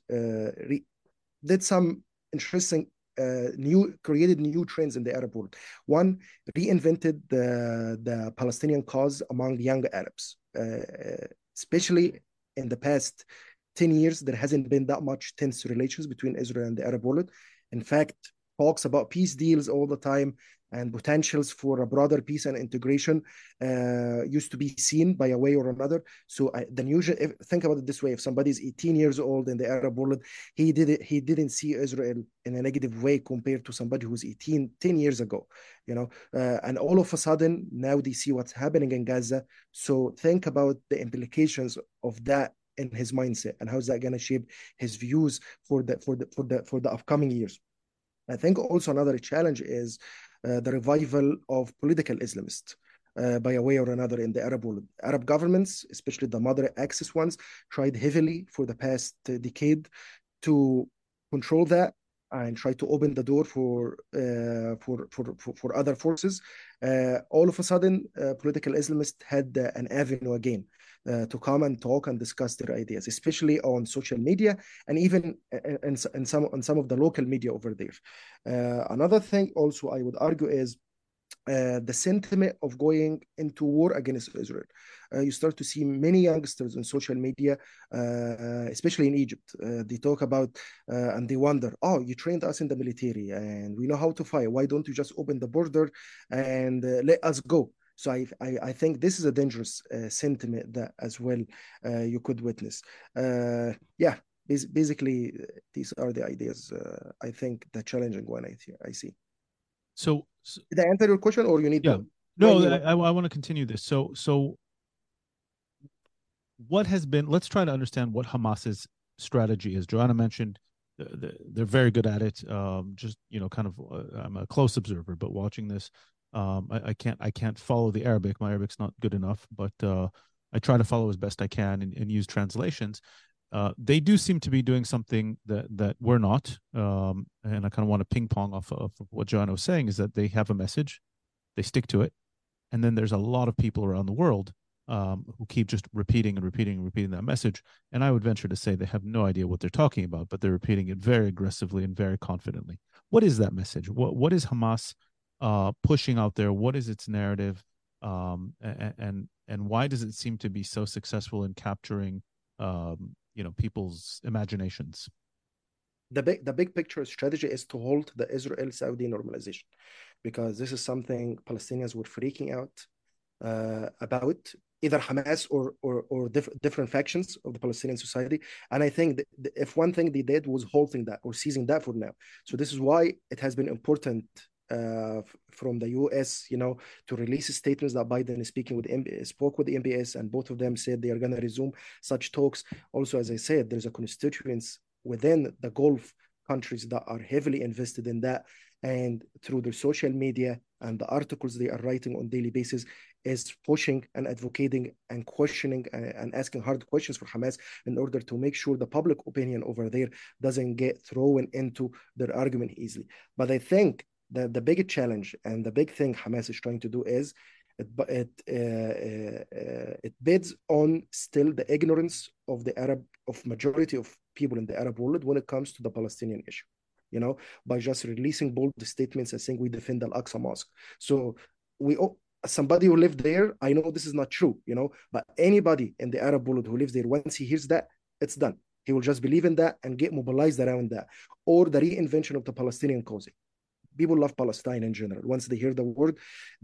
did some interesting created new trends in the Arab world. One, reinvented the Palestinian cause among young Arabs, especially in the past 10 years. There hasn't been that much tense relations between Israel and the Arab world. In fact, talks about peace deals all the time and potentials for a broader peace and integration used to be seen by a way or another. So think about it this way: if somebody is 18 years old in the Arab world, he didn't see Israel in a negative way compared to somebody who's 10 years ago, and all of a sudden now they see what's happening in Gaza. So think about the implications of that in his mindset, and how is that going to shape his views for the upcoming years. I think also another challenge is the revival of political Islamists by a way or another in the Arab world. Arab governments, especially the moderate axis ones, tried heavily for the past decade to control that and try to open the door for other forces. All of a sudden, political Islamists had an avenue again to come and talk and discuss their ideas, especially on social media and even in some of the local media over there. Another thing also I would argue is the sentiment of going into war against Israel. You start to see many youngsters on social media, especially in Egypt. They talk about and they wonder, oh, you trained us in the military and we know how to fight. Why don't you just open the border and let us go? So I think this is a dangerous sentiment that as well you could witness. Basically, these are the ideas. I think the challenging one I see. So did I answer your question, or you need? Yeah. No, I want to continue this. So what has been? Let's try to understand what Hamas's strategy is. Joanna mentioned they're very good at it. Just kind of, I'm a close observer, but watching this, I can't follow the Arabic. My Arabic's not good enough, but I try to follow as best I can and use translations. They do seem to be doing something that we're not, and I kind of want to ping pong off of what Joanna was saying, is that they have a message, they stick to it, and then there's a lot of people around the world who keep just repeating that message, and I would venture to say they have no idea what they're talking about, but they're repeating it very aggressively and very confidently. What is that message? What is Hamas pushing out there? What is its narrative, and why does it seem to be so successful in capturing people's imaginations? The big picture strategy is to halt the Israel-Saudi normalization, because this is something Palestinians were freaking out about. either Hamas or different factions of the Palestinian society. And I think that if one thing they did was halting that or seizing that for now. So this is why it has been important from the US, to release statements that Biden is spoke with the MBS, and both of them said they are going to resume such talks. Also, as I said, there's a constituents within the Gulf countries that are heavily invested in that, and through their social media and the articles they are writing on daily basis is pushing and advocating and questioning and asking hard questions for Hamas in order to make sure the public opinion over there doesn't get thrown into their argument easily. But I think that the big challenge and the big thing Hamas is trying to do is it bids on still the ignorance of majority of people in the Arab world when it comes to the Palestinian issue, by just releasing bold statements and saying we defend Al-Aqsa Mosque. So somebody who lived there, I know this is not true, but anybody in the Arab world who lives there, once he hears that, it's done. He will just believe in that and get mobilized around that, or the reinvention of the Palestinian cause. People love Palestine in general. Once they hear the word,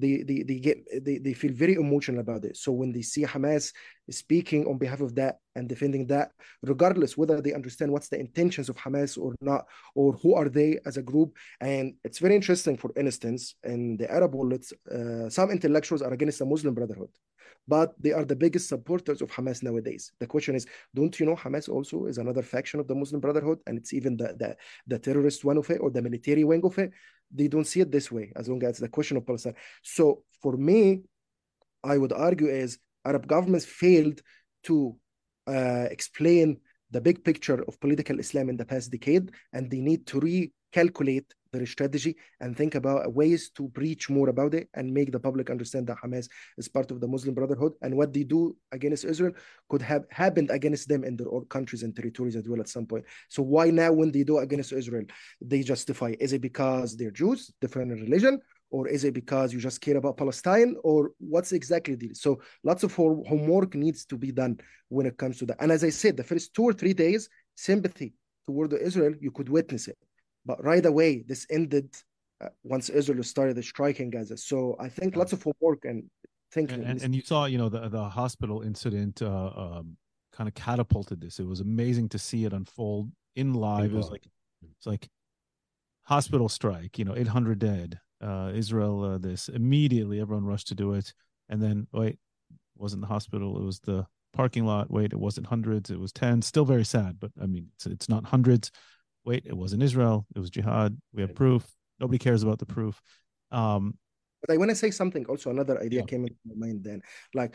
they feel very emotional about it. So when they see Hamas speaking on behalf of that and defending that, regardless whether they understand what's the intentions of Hamas or not, or who are they as a group. And it's very interesting, for instance, in the Arab world, some intellectuals are against the Muslim Brotherhood, but they are the biggest supporters of Hamas nowadays. The question is, don't you know Hamas also is another faction of the Muslim Brotherhood, and it's even the terrorist one of it or the military wing of it? They don't see it this way, as long as it's the question of Palestine. So for me, I would argue is Arab governments failed to explain the big picture of political Islam in the past decade, and they need to recalculate their strategy and think about ways to preach more about it and make the public understand that Hamas is part of the Muslim Brotherhood, and what they do against Israel could have happened against them in their own countries and territories as well at some point. So why now, when they do against Israel, they justify? Is it because they're Jews, different in religion? Or is it because you just care about Palestine? Or what's exactly the deal? So lots of homework needs to be done when it comes to that. And as I said, the first 2 or 3 days, sympathy toward Israel, you could witness it. But right away, this ended once Israel started striking Gaza. So I think lots of homework and thinking. And you saw, the hospital incident kind of catapulted this. It was amazing to see it unfold in live. It was like hospital strike, 800 dead. Israel, this immediately everyone rushed to do it, and then wait, it wasn't the hospital, it was the parking lot. Wait, it wasn't hundreds, it was 10. Still very sad, but I mean, it's not hundreds. Wait, it wasn't Israel, it was jihad. We have proof. Nobody cares about the proof. But I want to say something also. Another idea came into my mind then, like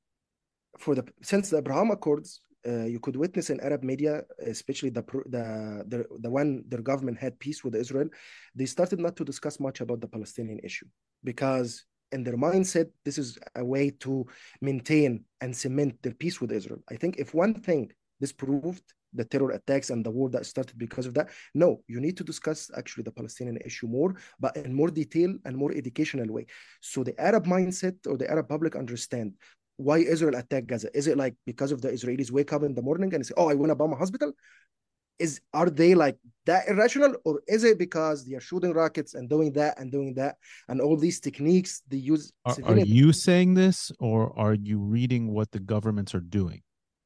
since the Abraham Accords, you could witness in Arab media, especially the one their government had peace with Israel, they started not to discuss much about the Palestinian issue, because in their mindset, this is a way to maintain and cement their peace with Israel. I think if one thing this proved, the terror attacks and the war that started because of that, no, you need to discuss actually the Palestinian issue more, but in more detail and more educational way. So the Arab mindset or the Arab public understand why Israel attacked Gaza. Is it like because of the Israelis wake up in the morning and say, oh, I want to bomb a hospital? Are they like that irrational? Or is it because they are shooting rockets and doing that and all these techniques they use? Are you saying this, or are you reading what the governments are doing?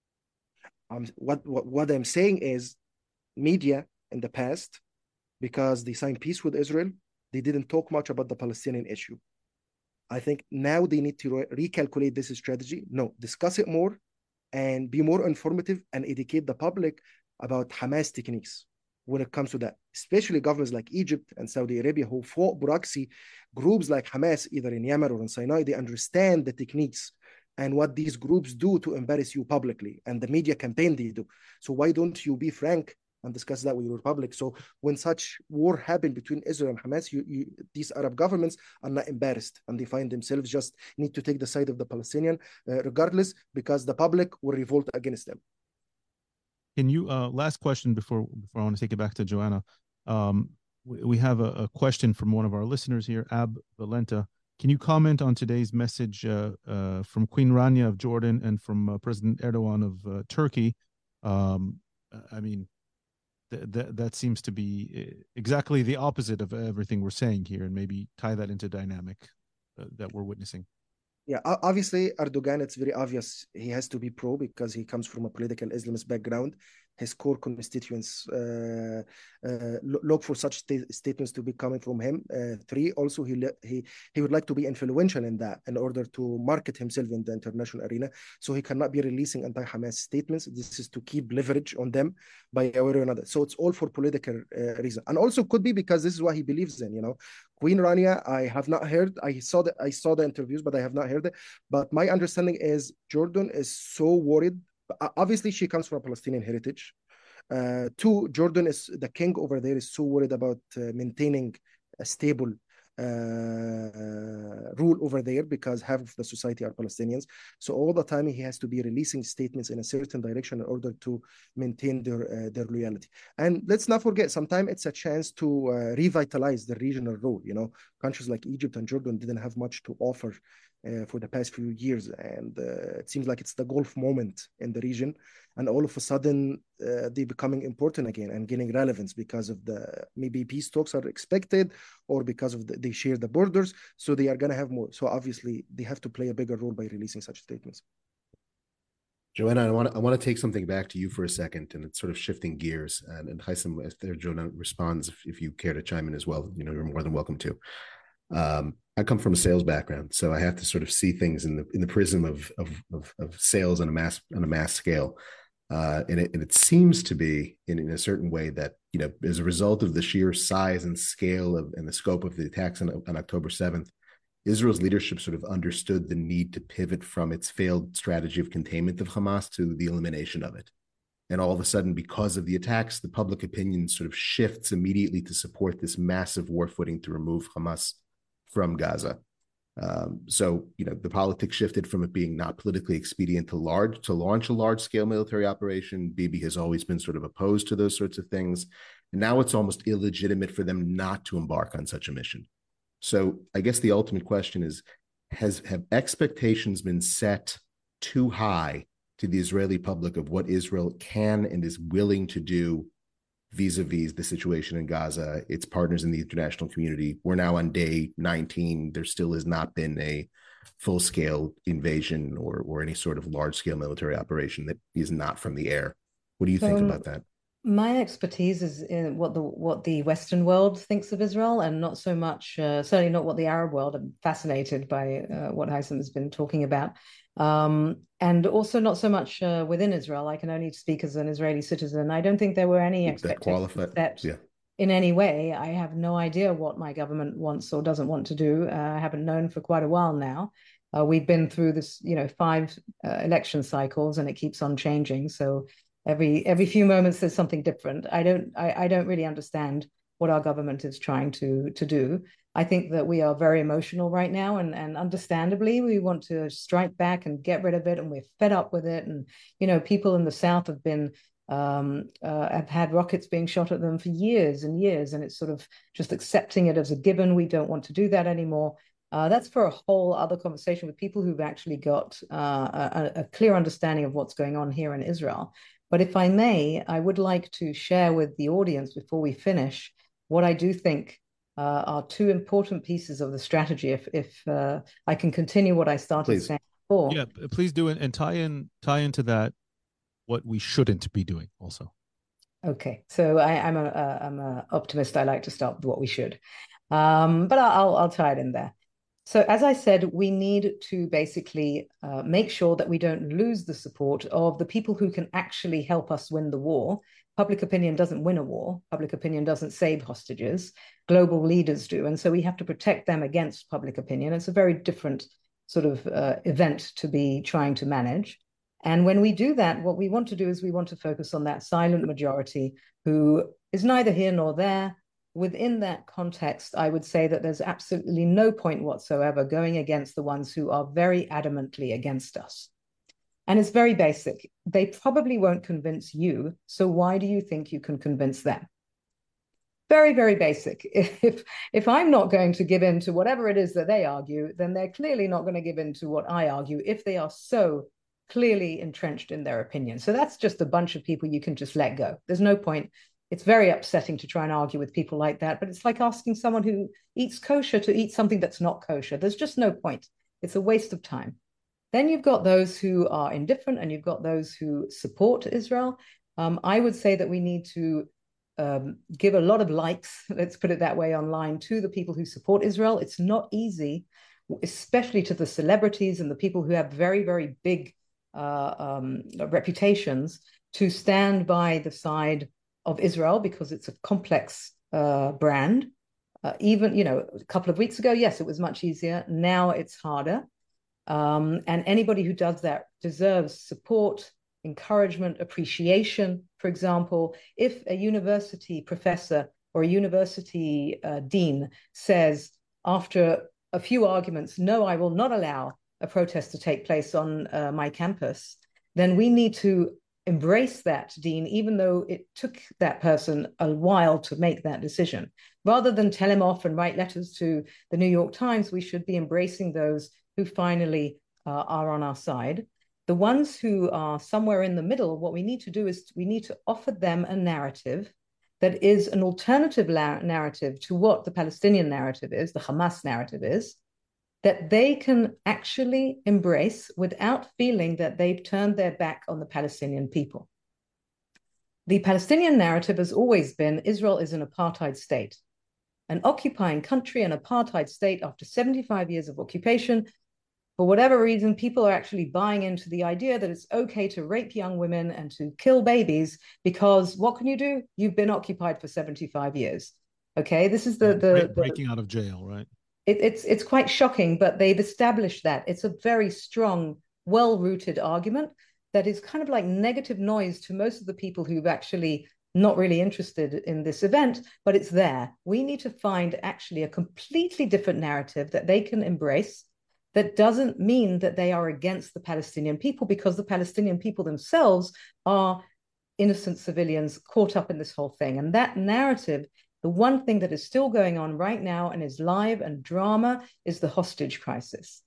What I'm saying is media in the past, because they signed peace with Israel, they didn't talk much about the Palestinian issue. I think now they need to recalculate this strategy. No, discuss it more and be more informative and educate the public about Hamas techniques when it comes to that, especially governments like Egypt and Saudi Arabia who fought proxy groups like Hamas, either in Yemen or in Sinai. They understand the techniques and what these groups do to embarrass you publicly, and the media campaign they do. So why don't you be frank and discuss that with your public? So when such war happened between Israel and Hamas, these Arab governments are not embarrassed, and they find themselves just need to take the side of the Palestinian, regardless, because the public will revolt against them. Can you, last question before I want to take it back to Joanna. We have a question from one of our listeners here, Ab Valenta. Can you comment on today's message from Queen Rania of Jordan and from President Erdogan of Turkey? I mean, that seems to be exactly the opposite of everything we're saying here, and maybe tie that into dynamic that we're witnessing. Yeah, obviously Erdogan, it's very obvious he has to be pro because he comes from a political Islamist background. His core constituents look for such statements to be coming from him. Three, also he would like to be influential in that in order to market himself in the international arena. So he cannot be releasing anti-Hamas statements. This is to keep leverage on them by a way or another. So it's all for political reason, and also could be because this is what he believes in. Queen Rania, I have not heard. I saw the interviews, but I have not heard it. But my understanding is Jordan is so worried. Obviously, she comes from a Palestinian heritage. Two, Jordan is the king over there is so worried about maintaining a stable rule over there because half of the society are Palestinians. So all the time he has to be releasing statements in a certain direction in order to maintain their loyalty. And let's not forget, sometimes it's a chance to revitalize the regional role. Countries like Egypt and Jordan didn't have much to offer for the past few years, and it seems like it's the Gulf moment in the region, and all of a sudden they're becoming important again and gaining relevance because of maybe peace talks are expected, or because of they share the borders, so they are going to have more. So obviously they have to play a bigger role by releasing such statements. Joanna, I want to take something back to you for a second, and it's sort of shifting gears. And Haitham, if Joanna responds, if you care to chime in as well, you're more than welcome to. I come from a sales background, so I have to sort of see things in the prism of sales on a mass scale, and it seems to be in a certain way that as a result of the sheer size and scale and the scope of the attacks on October 7th, Israel's leadership sort of understood the need to pivot from its failed strategy of containment of Hamas to the elimination of it. And all of a sudden, because of the attacks, the public opinion sort of shifts immediately to support this massive war footing to remove Hamas from Gaza. So the politics shifted from it being not politically expedient to launch a large-scale military operation. Bibi has always been sort of opposed to those sorts of things. And now it's almost illegitimate for them not to embark on such a mission. So I guess the ultimate question is, have expectations been set too high to the Israeli public of what Israel can and is willing to do vis-a-vis the situation in Gaza, its partners in the international community? We're now on day 19. There still has not been a full-scale invasion or any sort of large-scale military operation that is not from the air. What do you think about that? My expertise is in what the Western world thinks of Israel, and not so much, certainly not what the Arab world. I'm fascinated by what Haitham has been talking about. And also not so much within Israel. I can only speak as an Israeli citizen. I don't think there were any expectations set in any way. I have no idea what my government wants or doesn't want to do. I haven't known for quite a while now. We've been through this, 5 election cycles, and it keeps on changing. So every few moments there's something different. I don't really understand what our government is trying to do. I think that we are very emotional right now, and understandably we want to strike back and get rid of it, and we're fed up with it. And people in the south have been have had rockets being shot at them for years and years, and it's sort of just accepting it as a given. We don't want to do that anymore. That's for a whole other conversation with people who've actually got a clear understanding of what's going on here in Israel. But if I may, I would like to share with the audience before we finish what I do think are 2 important pieces of the strategy. If I can continue what I started saying before. Yeah, please do it, and tie into that what we shouldn't be doing also. Okay, so I'm a optimist. I like to start with what we should, but I'll tie it in there. So as I said, we need to basically make sure that we don't lose the support of the people who can actually help us win the war. Public opinion doesn't win a war. Public opinion doesn't save hostages. Global leaders do. And so we have to protect them against public opinion. It's a very different sort of event to be trying to manage. And when we do that, what we want to do is we want to focus on that silent majority who is neither here nor there. Within that context, I would say that there's absolutely no point whatsoever going against the ones who are very adamantly against us. And it's very basic. They probably won't convince you, so why do you think you can convince them? Very, very basic. If I'm not going to give in to whatever it is that they argue, then they're clearly not going to give in to what I argue if they are so clearly entrenched in their opinion. So that's just a bunch of people you can just let go. There's no point. It's very upsetting to try and argue with people like that, but it's like asking someone who eats kosher to eat something that's not kosher. There's just no point. It's a waste of time. Then you've got those who are indifferent, and you've got those who support Israel. I would say that we need to give a lot of likes, let's put it that way, online to the people who support Israel. It's not easy, especially to the celebrities and the people who have very, very big reputations, to stand by the side of Israel, because it's a complex brand. Even, a couple of weeks ago, yes, it was much easier. Now it's harder. And anybody who does that deserves support, encouragement, appreciation. For example, if a university professor or a university dean says, after a few arguments, no, I will not allow a protest to take place on my campus, then we need to embrace that dean, even though it took that person a while to make that decision. Rather than tell him off and write letters to the New York Times, we should be embracing those who finally are on our side. The ones who are somewhere in the middle, what we need to do is we need to offer them a narrative that is an alternative narrative to what the Palestinian narrative is, the Hamas narrative is, that they can actually embrace without feeling that they've turned their back on the Palestinian people. The Palestinian narrative has always been Israel is an apartheid state, an occupying country, an apartheid state. After 75 years of occupation, for whatever reason, people are actually buying into the idea that it's okay to rape young women and to kill babies, because what can you do? You've been occupied for 75 years. Okay, this is the breaking out of jail, right? It's quite shocking, but they've established that. It's a very strong, well-rooted argument that is kind of like negative noise to most of the people who've actually not really interested in this event, but it's there. We need to find actually a completely different narrative that they can embrace, that doesn't mean that they are against the Palestinian people, because the Palestinian people themselves are innocent civilians caught up in this whole thing. And that narrative, the one thing that is still going on right now and is live and drama, is the hostage crisis.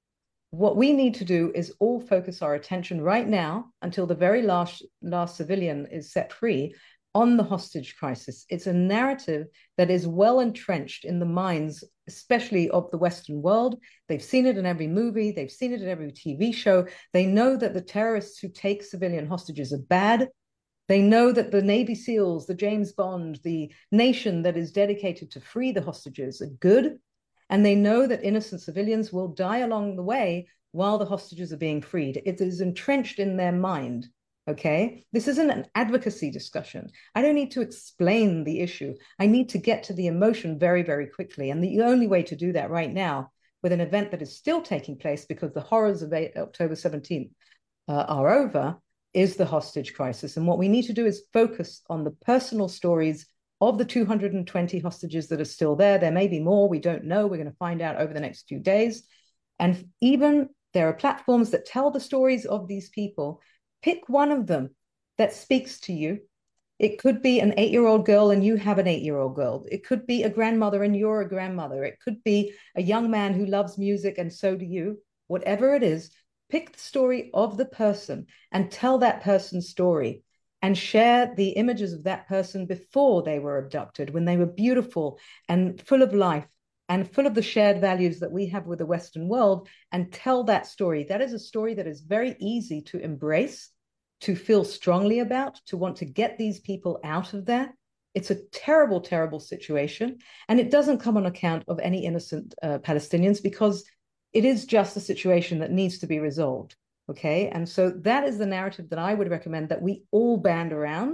What we need to do is all focus our attention right now, until the very last civilian is set free, on the hostage crisis. It's a narrative that is well entrenched in the minds, especially of the Western world. They've seen it in every movie. They've seen it in every TV show. They know that the terrorists who take civilian hostages are bad. They know that the Navy SEALs, the James Bond, the nation that is dedicated to free the hostages are good. And they know that innocent civilians will die along the way while the hostages are being freed. It is entrenched in their mind. Okay, this isn't an advocacy discussion. I don't need to explain the issue. I need to get to the emotion very, very quickly. And the only way to do that right now, with an event that is still taking place because the horrors of October 17th are over, is the hostage crisis. And what we need to do is focus on the personal stories of the 220 hostages that are still there. There may be more, we don't know. We're going to find out over the next few days. And even there are platforms that tell the stories of these people. Pick one of them that speaks to you. It could be an 8-year-old girl and you have an 8-year-old girl. It could be a grandmother and you're a grandmother. It could be a young man who loves music and so do you. Whatever it is, pick the story of the person and tell that person's story, and share the images of that person before they were abducted, when they were beautiful and full of life and full of the shared values that we have with the Western world, and tell that story. That is a story that is very easy to embrace, to feel strongly about, to want to get these people out of there. It's a terrible, terrible situation. And it doesn't come on account of any innocent Palestinians, because it is just a situation that needs to be resolved. Okay, and so that is the narrative that I would recommend that we all band around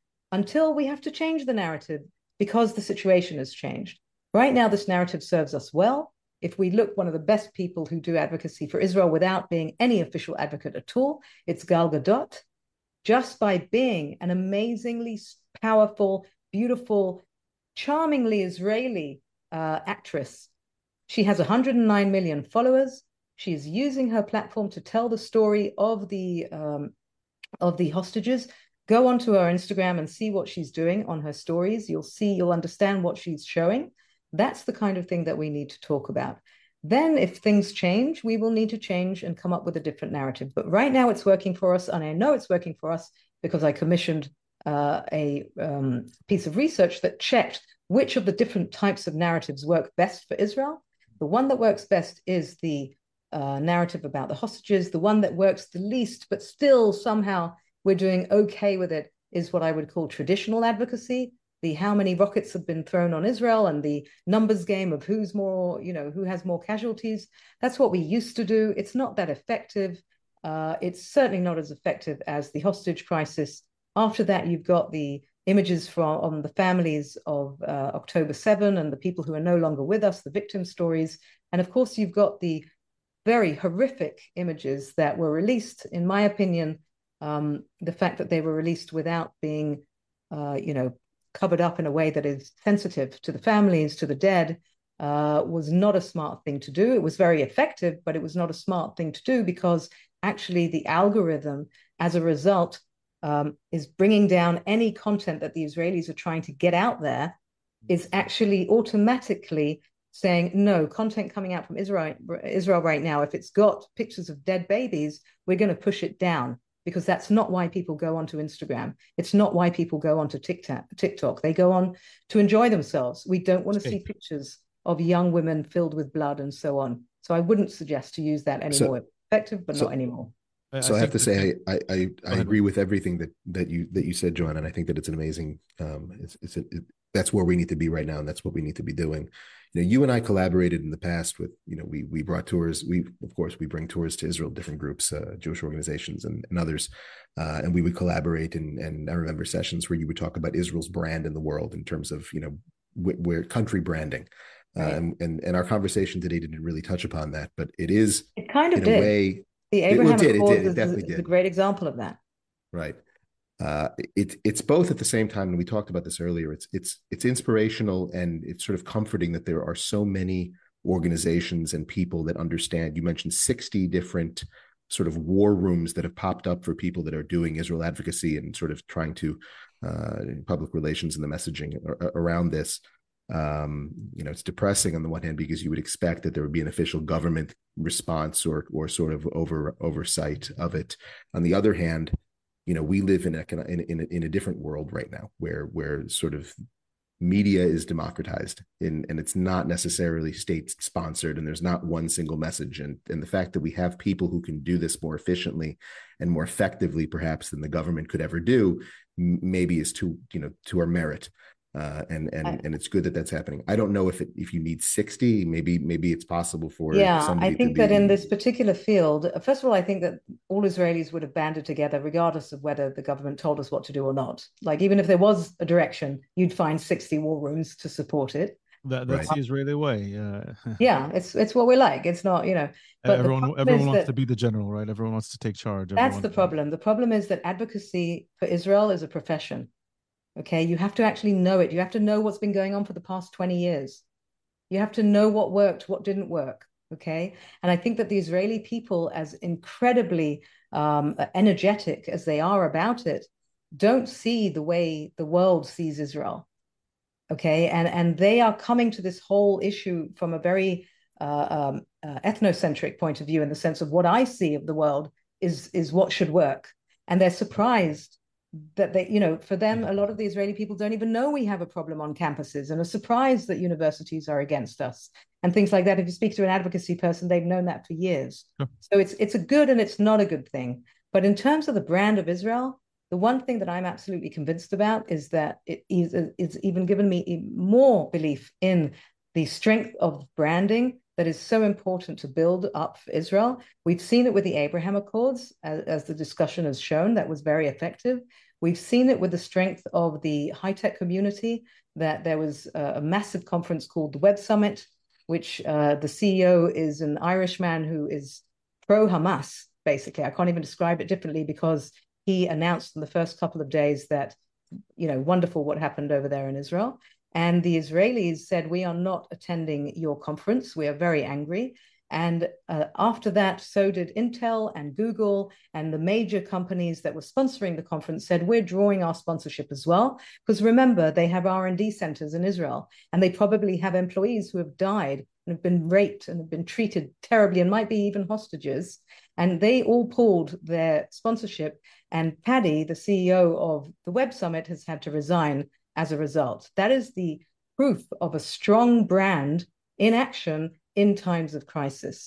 until we have to change the narrative, because the situation has changed. Right now, this narrative serves us well. If we look, one of the best people who do advocacy for Israel without being any official advocate at all, it's Gal Gadot. Just by being an amazingly powerful, beautiful, charmingly Israeli actress. She has 109 million followers. She is using her platform to tell the story of the hostages. Go onto her Instagram and see what she's doing on her stories. You'll understand what she's showing. That's the kind of thing that we need to talk about. Then if things change, we will need to change and come up with a different narrative. But right now it's working for us. And I know it's working for us because I commissioned a piece of research that checked which of the different types of narratives work best for Israel. The one that works best is the narrative about the hostages. The one that works the least, but still somehow we're doing okay with it, is what I would call traditional advocacy. The how many rockets have been thrown on Israel and the numbers game of who's more, who has more casualties. That's what we used to do. It's not that effective. It's certainly not as effective as the hostage crisis. After that, you've got the images from the families of October 7 and the people who are no longer with us, the victim stories. And of course, you've got the very horrific images that were released, in my opinion. The fact that they were released without being, covered up in a way that is sensitive to the families, to the dead, was not a smart thing to do. It was very effective, but it was not a smart thing to do, because actually the algorithm, as a result, is bringing down any content that the Israelis are trying to get out there, is actually automatically saying, no, content coming out from Israel right now, if it's got pictures of dead babies, we're going to push it down, because that's not why people go onto Instagram. It's not why people go onto TikTok. They go on to enjoy themselves. We don't want to see pictures of young women filled with blood and so on. So I wouldn't suggest to use that anymore. It's effective, but not anymore. So I have to say, I agree with everything that you said, Joanna, and I think that it's an amazing. That's where we need to be right now, and that's what we need to be doing. You and I collaborated in the past with, we brought tours. We bring tours to Israel, different groups, Jewish organizations and others, and we would collaborate. And I remember sessions where you would talk about Israel's brand in the world in terms of where country branding. Right. And our conversation today didn't really touch upon that, but it kind of in did. A way. The Abraham Accords it definitely is a great example of that. Right. It's both at the same time, and we talked about this earlier. It's inspirational, and it's sort of comforting that there are so many organizations and people that understand. You mentioned 60 different sort of war rooms that have popped up for people that are doing Israel advocacy and sort of trying to public relations and the messaging around this. It's depressing on the one hand, because you would expect that there would be an official government response or sort of oversight of it. On the other hand, we live in a different world right now where sort of media is democratized and it's not necessarily state sponsored, and there's not one single message. And the fact that we have people who can do this more efficiently and more effectively, perhaps, than the government could ever do, maybe is to our merit. And it's good that that's happening. I don't know if you need 60, maybe it's possible for somebody I think that in this particular field, first of all, I think that all Israelis would have banded together regardless of whether the government told us what to do or not. Like, even if there was a direction, you'd find 60 war rooms to support it. That's right. The Israeli way. Yeah, it's what we like. It's not, but everyone wants to be the general, right? Everyone wants to take charge. That's the problem. The problem is that advocacy for Israel is a profession. Okay, you have to actually know it. You have to know what's been going on for the past 20 years. You have to know what worked, what didn't work. Okay, and I think that the Israeli people, as incredibly energetic as they are about it, don't see the way the world sees Israel. Okay, and they are coming to this whole issue from a very ethnocentric point of view, in the sense of what I see of the world is what should work, and they're surprised that they, for them, a lot of the Israeli people don't even know we have a problem on campuses, and are surprised that universities are against us and things like that. If you speak to an advocacy person, they've known that for years. Sure. So it's a good and it's not a good thing. But in terms of the brand of Israel, the one thing that I'm absolutely convinced about is that it's even given me more belief in the strength of branding that is so important to build up for Israel. We've seen it with the Abraham Accords, as the discussion has shown, that was very effective. We've seen it with the strength of the high-tech community, that there was a massive conference called the Web Summit, which the CEO is an Irishman who is pro-Hamas, basically. I can't even describe it differently, because he announced in the first couple of days that, wonderful what happened over there in Israel. And the Israelis said, we are not attending your conference. We are very angry. And after that, so did Intel and Google, and the major companies that were sponsoring the conference said, we're drawing our sponsorship as well. Because remember, they have R&D centers in Israel, and they probably have employees who have died and have been raped and have been treated terribly and might be even hostages. And they all pulled their sponsorship. And Paddy, the CEO of the Web Summit, has had to resign as a result. That is the proof of a strong brand in action in times of crisis.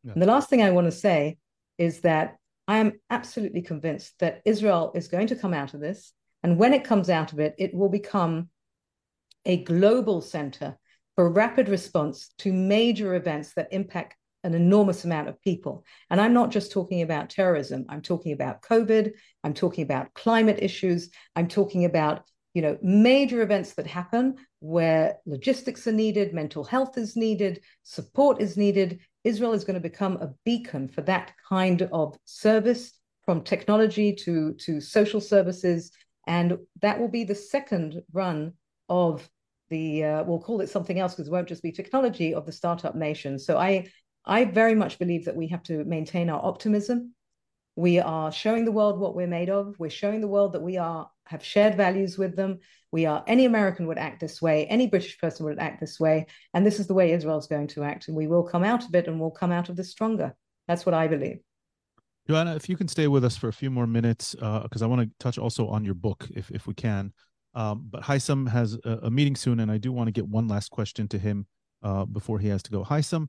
Yeah. And the last thing I want to say is that I am absolutely convinced that Israel is going to come out of this. And when it comes out of it, it will become a global center for rapid response to major events that impact an enormous amount of people. And I'm not just talking about terrorism. I'm talking about COVID. I'm talking about climate issues. I'm talking about, major events that happen where logistics are needed, mental health is needed, support is needed. Israel is going to become a beacon for that kind of service, from technology to social services. And that will be the second run of we'll call it something else because it won't just be technology, of the startup nation. So I very much believe that we have to maintain our optimism. We are showing the world what we're made of. We're showing the world that we have shared values with them. Any American would act this way. Any British person would act this way. And this is the way Israel's going to act. And we will come out of it, and we'll come out of this stronger. That's what I believe. Joanna, if you can stay with us for a few more minutes, because I want to touch also on your book, if we can. But Haitham has a meeting soon, and I do want to get one last question to him before he has to go. Haitham,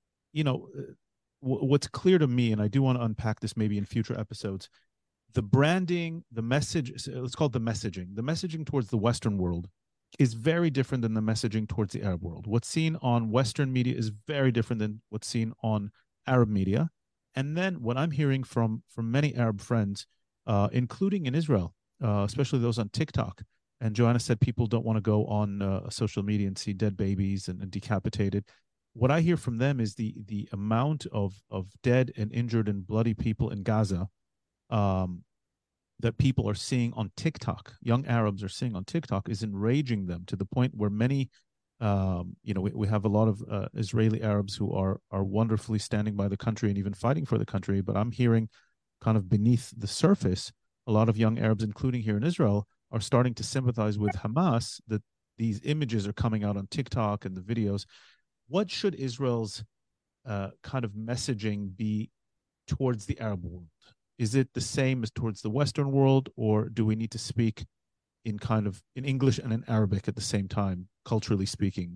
what's clear to me, and I do want to unpack this maybe in future episodes, the branding, the message, let's call it the messaging towards the Western world is very different than the messaging towards the Arab world. What's seen on Western media is very different than what's seen on Arab media. And then what I'm hearing from many Arab friends, including in Israel, especially those on TikTok, and Joanna said people don't want to go on social media and see dead babies and decapitated. What I hear from them is the amount of dead and injured and bloody people in Gaza that people are seeing on TikTok, young Arabs are seeing on TikTok, is enraging them to the point where many, we have a lot of Israeli Arabs who are wonderfully standing by the country and even fighting for the country. But I'm hearing kind of beneath the surface, a lot of young Arabs, including here in Israel, are starting to sympathize with Hamas, that these images are coming out on TikTok and the videos. What should Israel's kind of messaging be towards the Arab world? Is it the same as towards the Western world, or do we need to speak in English and in Arabic at the same time, culturally speaking?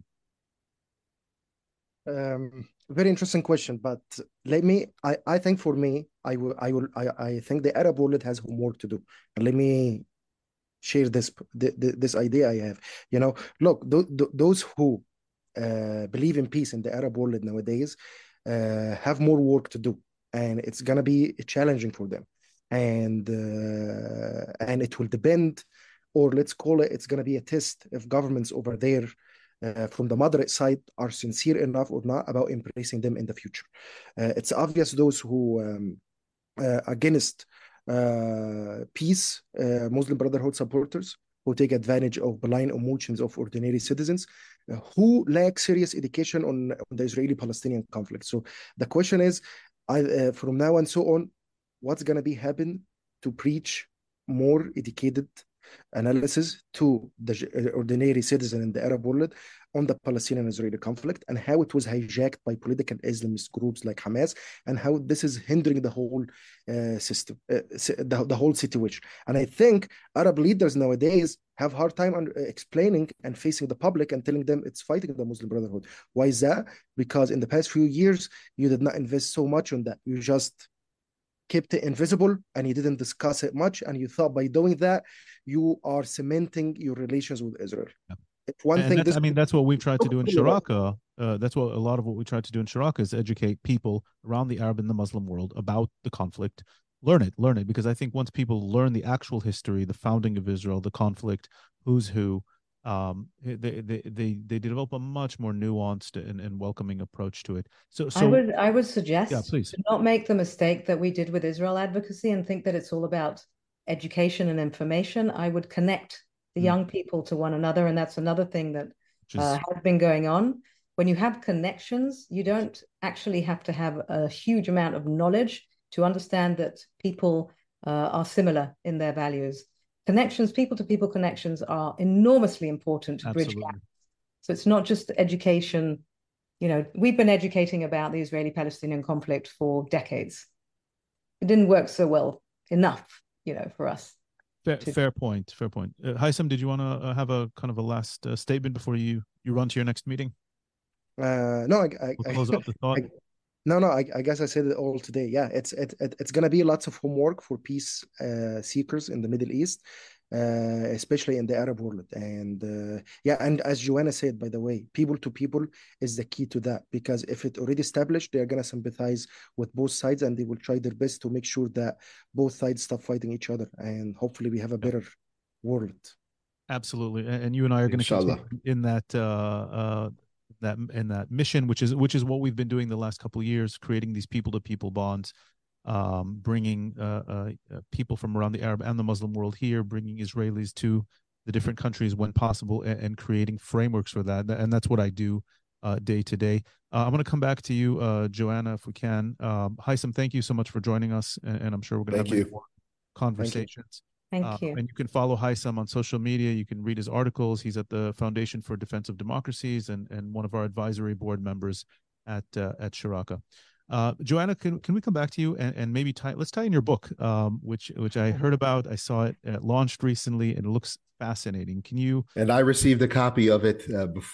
Very interesting question, but I think for me, I think the Arab world has homework to do. And let me share this idea I have. Look, those who believe in peace in the Arab world nowadays have more work to do, and it's gonna be challenging for them, and it will depend, or let's call it, it's gonna be a test if governments over there from the moderate side are sincere enough or not about embracing them in the future. It's obvious those who against peace, Muslim Brotherhood supporters, who take advantage of blind emotions of ordinary citizens who lack serious education on the Israeli-Palestinian conflict. So the question is, from now and so on, what's going to be happen to preach more educated analysis to the ordinary citizen in the Arab world on the Palestinian-Israeli conflict, and how it was hijacked by political Islamist groups like Hamas, and how this is hindering the whole system, the whole situation. And I think Arab leaders nowadays have a hard time explaining and facing the public and telling them it's fighting the Muslim Brotherhood. Why is that? Because in the past few years, you did not invest so much on that. You just kept it invisible and you didn't discuss it much. And you thought by doing that, you are cementing your relations with Israel. Yeah. If one and thing, that's what we've tried to do in Sharaka. That's what a lot of what we tried to do in Sharaka is educate people around the Arab and the Muslim world about the conflict. Learn it, because I think once people learn the actual history, the founding of Israel, the conflict, who's who, they develop a much more nuanced and welcoming approach to it. So I would suggest, yeah, please, to not make the mistake that we did with Israel advocacy and think that it's all about education and information. I would connect the young people to one another, and that's another thing that has been going on. When you have connections, you don't actually have to have a huge amount of knowledge to understand that people are similar in their values. Connections, people-to-people connections, are enormously important to bridge gaps. So it's not just education. We've been educating about the Israeli-Palestinian conflict for decades. It didn't work so well enough, for us. Fair point. Haitham, did you want to have a kind of a last statement before you run to your next meeting? No, we'll close out the thought. No, no, I guess I said it all today. Yeah, it's gonna be lots of homework for peace seekers in the Middle East, especially in the Arab world. And yeah, and as Joanna said, by the way, people to people is the key to that, because if it already established, they are gonna sympathize with both sides, and they will try their best to make sure that both sides stop fighting each other, and hopefully we have a Yeah. better world. Absolutely, and you and I are going to continue Inshallah. in that mission, which is what we've been doing the last couple of years, creating these people to people bonds, bringing people from around the Arab and the Muslim world here, bringing Israelis to the different countries when possible, and creating frameworks for that. And that's what I do day to day. I'm going to come back to you, Joanna, if we can. Haitham, thank you so much for joining us, and I'm sure we're going to have Thank many you. more conversations. Thank you. And you can follow Haitham on social media. You can read his articles. He's at the Foundation for Defense of Democracies and one of our advisory board members at Sharaka. Joanna, can we come back to you and maybe let's tie in your book, which I heard about. I saw it launched recently, and it looks fascinating. Can you? And I received a copy of it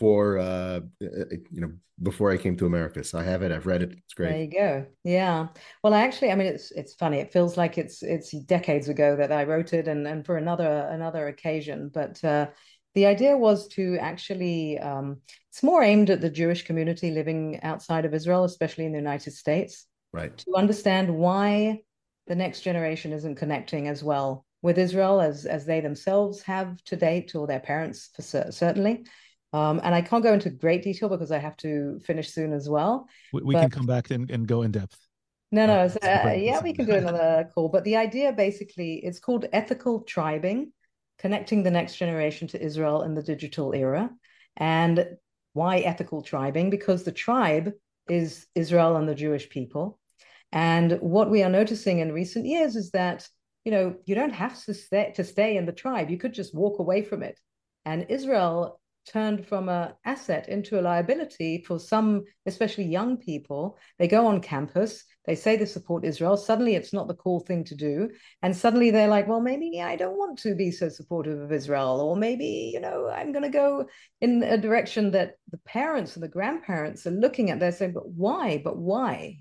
before I came to America. So I have it. I've read it. It's There great. you go. Yeah. Well, I mean, it's funny. It feels like it's decades ago that I wrote it, and for another occasion. But the idea was to actually, it's more aimed at the Jewish community living outside of Israel, especially in the United States, Right. to understand why the next generation isn't connecting as well with Israel as they themselves have to date, or their parents certainly. And I can't go into great detail because I have to finish soon as well. We But can come back and go in depth. no. So, That's a great yeah, we episode. can do another call. But the idea basically, it's called ethical tribing, connecting the next generation to Israel in the digital era. And why ethical tribing? Because the tribe is Israel and the Jewish people. And what we are noticing in recent years is that, you don't have to stay in the tribe. You could just walk away from it. And Israel turned from an asset into a liability for some, especially young people. They go on campus, they say they support Israel. Suddenly it's not the cool thing to do. And suddenly they're like, well, maybe I don't want to be so supportive of Israel. Or maybe, I'm going to go in a direction that the parents and the grandparents are looking at. They're saying, but why? But why?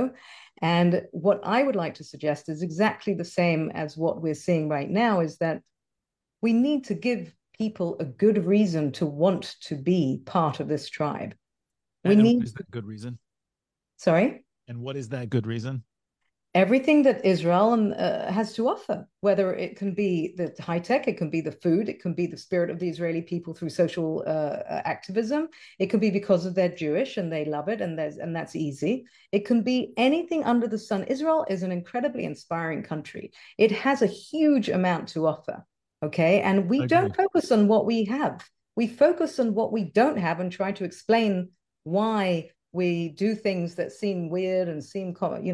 And what I would like to suggest is exactly the same as what we're seeing right now, is that we need to give people a good reason to want to be part of this tribe. And what is that good reason? Sorry? And what is that good reason? Everything that Israel has to offer, whether it can be the high tech, it can be the food, it can be the spirit of the Israeli people through social activism. It can be because of they're Jewish and they love it, and that's easy. It can be anything under the sun. Israel is an incredibly inspiring country. It has a huge amount to offer. Okay, and we don't focus on what we have. We focus on what we don't have and try to explain why we do things that seem weird and seem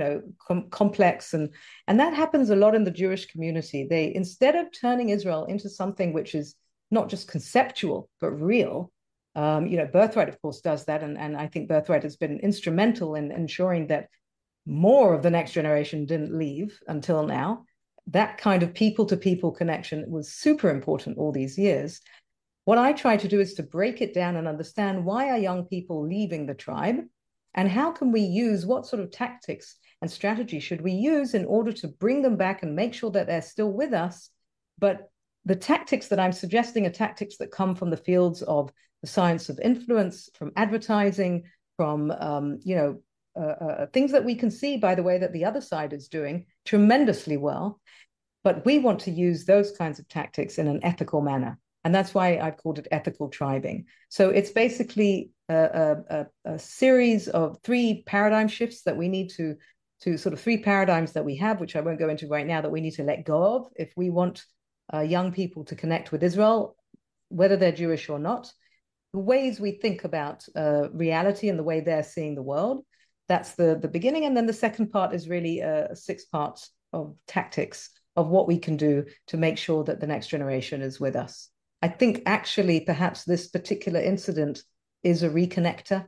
complex, and that happens a lot in the Jewish community. They, instead of turning Israel into something which is not just conceptual but real, Birthright of course does that, and I think Birthright has been instrumental in ensuring that more of the next generation didn't leave until now. That kind of people to people connection was super important all these years. What I try to do is to break it down and understand, why are young people leaving the tribe, and how can we use, what sort of tactics and strategy should we use in order to bring them back and make sure that they're still with us. But the tactics that I'm suggesting are tactics that come from the fields of the science of influence, from advertising, from things that we can see, by the way, that the other side is doing tremendously well. But we want to use those kinds of tactics in an ethical manner. And that's why I've called it ethical tribing. So it's basically a series of three paradigm shifts that we need to sort of three paradigms that we have, which I won't go into right now, that we need to let go of if we want young people to connect with Israel, whether they're Jewish or not. The ways we think about reality and the way they're seeing the world. That's the beginning. And then the second part is really a 6 parts of tactics of what we can do to make sure that the next generation is with us. I think actually perhaps this particular incident is a reconnector,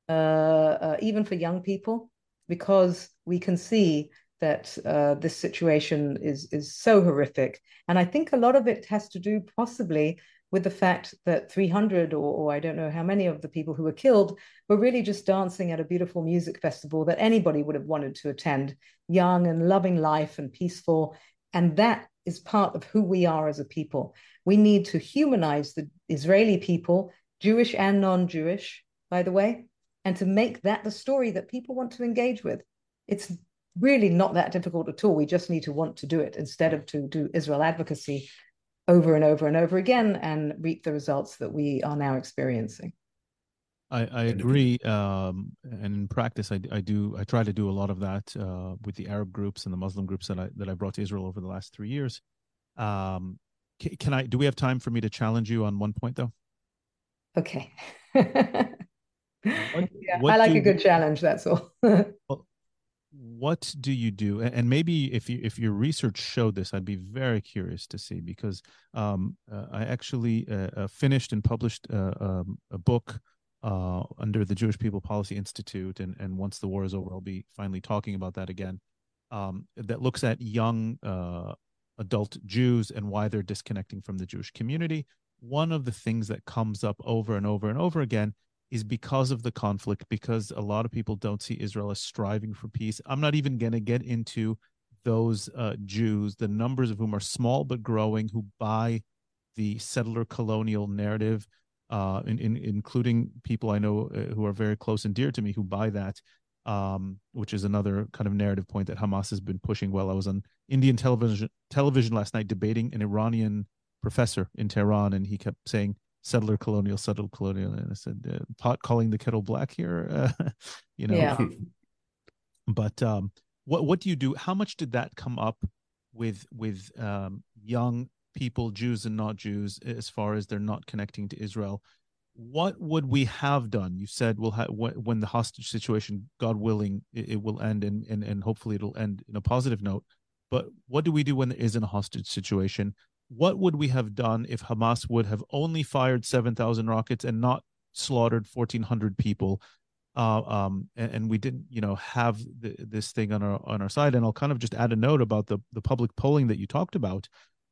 even for young people, because we can see that this situation is so horrific. And I think a lot of it has to do possibly with the fact that 300 or I don't know how many of the people who were killed were really just dancing at a beautiful music festival that anybody would have wanted to attend, young and loving life and peaceful. And that is part of who we are as a people. We need to humanize the Israeli people, Jewish and non-Jewish, by the way, and to make that the story that people want to engage with. It's really not that difficult at all. We just need to want to do it instead of to do Israel advocacy over and over and over again and reap the results that we are now experiencing. I agree. And in practice, I try to do a lot of that with the Arab groups and the Muslim groups that I brought to Israel over the last 3 years. Do we have time for me to challenge you on one point though? Okay. I like a good challenge, that's all. What do you do? And maybe if your research showed this, I'd be very curious to see, because I actually finished and published a book under the Jewish People Policy Institute, and once the war is over, I'll be finally talking about that again. That looks at young adult Jews and why they're disconnecting from the Jewish community. One of the things that comes up over and over and over again is because of the conflict, because a lot of people don't see Israel as striving for peace. I'm not even going to get into those Jews, the numbers of whom are small but growing, who buy the settler colonial narrative, including people I know who are very close and dear to me who buy that, which is another kind of narrative point that Hamas has been pushing. Well, I was on Indian television last night debating an Iranian professor in Tehran, and he kept saying, settler colonial, and I said, pot calling the kettle black here, Yeah. But what do you do? How much did that come up with young people, Jews and not Jews, as far as they're not connecting to Israel? What would we have done? You said when the hostage situation, God willing, it will end, and hopefully it'll end in a positive note. But what do we do when there isn't a hostage situation? What would we have done if Hamas would have only fired 7,000 rockets and not slaughtered 1,400 people? And we didn't, have this thing on our side. And I'll kind of just add a note about the public polling that you talked about.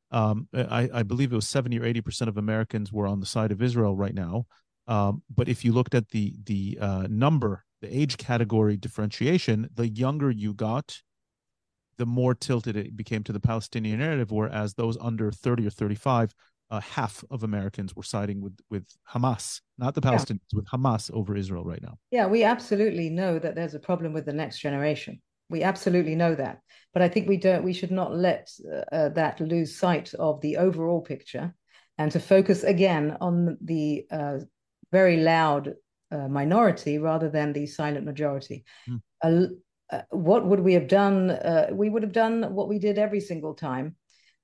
I believe it was 70 or 80% of Americans were on the side of Israel right now. But if you looked at the number, the age category differentiation, the younger you got, the more tilted it became to the Palestinian narrative, whereas those under 30 or 35, half of Americans were siding with Hamas, not the Palestinians, with Hamas over Israel right now. Yeah, we absolutely know that there's a problem with the next generation. We absolutely know that. But I think we should not let that lose sight of the overall picture, and to focus again on the very loud minority rather than the silent majority. What would we have done? We would have done what we did every single time.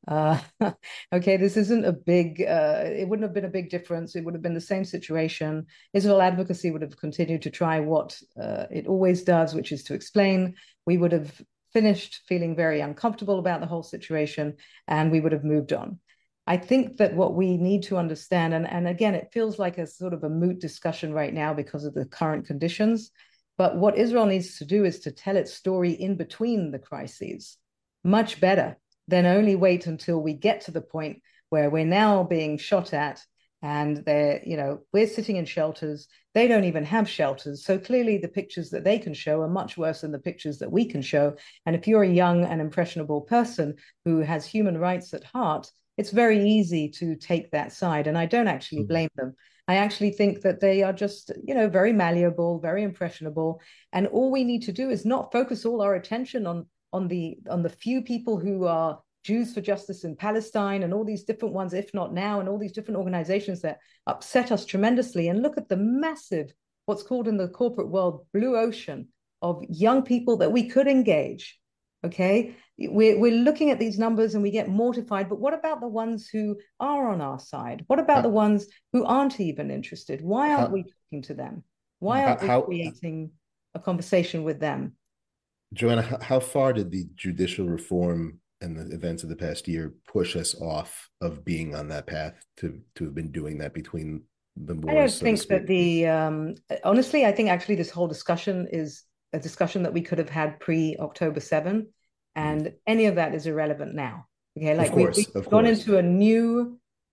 Okay, this isn't a big, it wouldn't have been a big difference. It would have been the same situation. Israel advocacy would have continued to try what it always does, which is to explain. We would have finished feeling very uncomfortable about the whole situation, and we would have moved on. I think that what we need to understand, and again, it feels like a sort of a moot discussion right now because of the current conditions, but what Israel needs to do is to tell its story in between the crises much better than only wait until we get to the point where we're now being shot at and we're sitting in shelters. They don't even have shelters. So clearly the pictures that they can show are much worse than the pictures that we can show. And if you're a young and impressionable person who has human rights at heart, it's very easy to take that side. And I don't actually blame them. I actually think that they are just, very malleable, very impressionable. And all we need to do is not focus all our attention on the few people who are Jews for Justice in Palestine and all these different ones, if not now, and all these different organizations that upset us tremendously, and look at the massive, what's called in the corporate world, blue ocean of young people that we could engage. Okay, we're looking at these numbers and we get mortified, but what about the ones who are on our side? What about the ones who aren't even interested? Why aren't we talking to them? Why aren't we creating a conversation with them? Joanna, how far did the judicial reform and the events of the past year push us off of being on that path to have been doing that between the wars? I don't think that honestly, I think actually this whole discussion is a discussion that we could have had pre-October 7, and any of that is irrelevant now. Okay, like we've gone into a new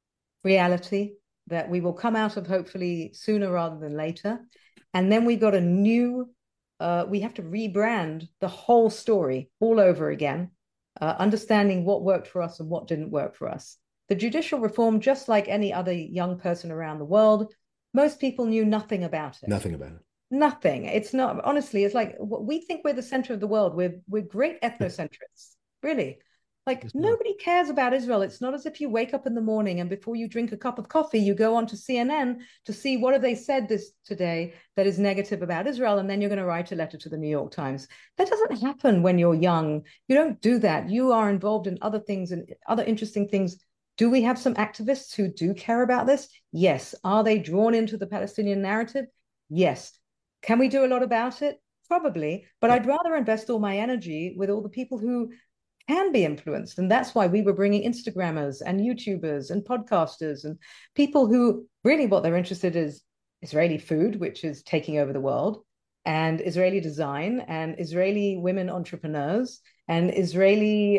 reality that we will come out of hopefully sooner rather than later. And then we got a new, we have to rebrand the whole story all over again, understanding what worked for us and what didn't work for us. The judicial reform, just like any other young person around the world, most people knew nothing about it. Nothing about it. Nothing. It's not, honestly, it's like we think we're the center of the world. We're great ethnocentrists, really. Like nobody cares about Israel. It's not as if you wake up in the morning and before you drink a cup of coffee, you go on to CNN to see what have they said this today that is negative about Israel, and then you're going to write a letter to the New York Times. That doesn't happen when you're young. You don't do that. You are involved in other things and other interesting things. Do we have some activists who do care about this? Yes. Are they drawn into the Palestinian narrative? Yes. Can we do a lot about it? Probably, but I'd rather invest all my energy with all the people who can be influenced. And that's why we were bringing Instagrammers and YouTubers and podcasters and people who really what they're interested in is Israeli food, which is taking over the world, and Israeli design and Israeli women entrepreneurs and Israeli,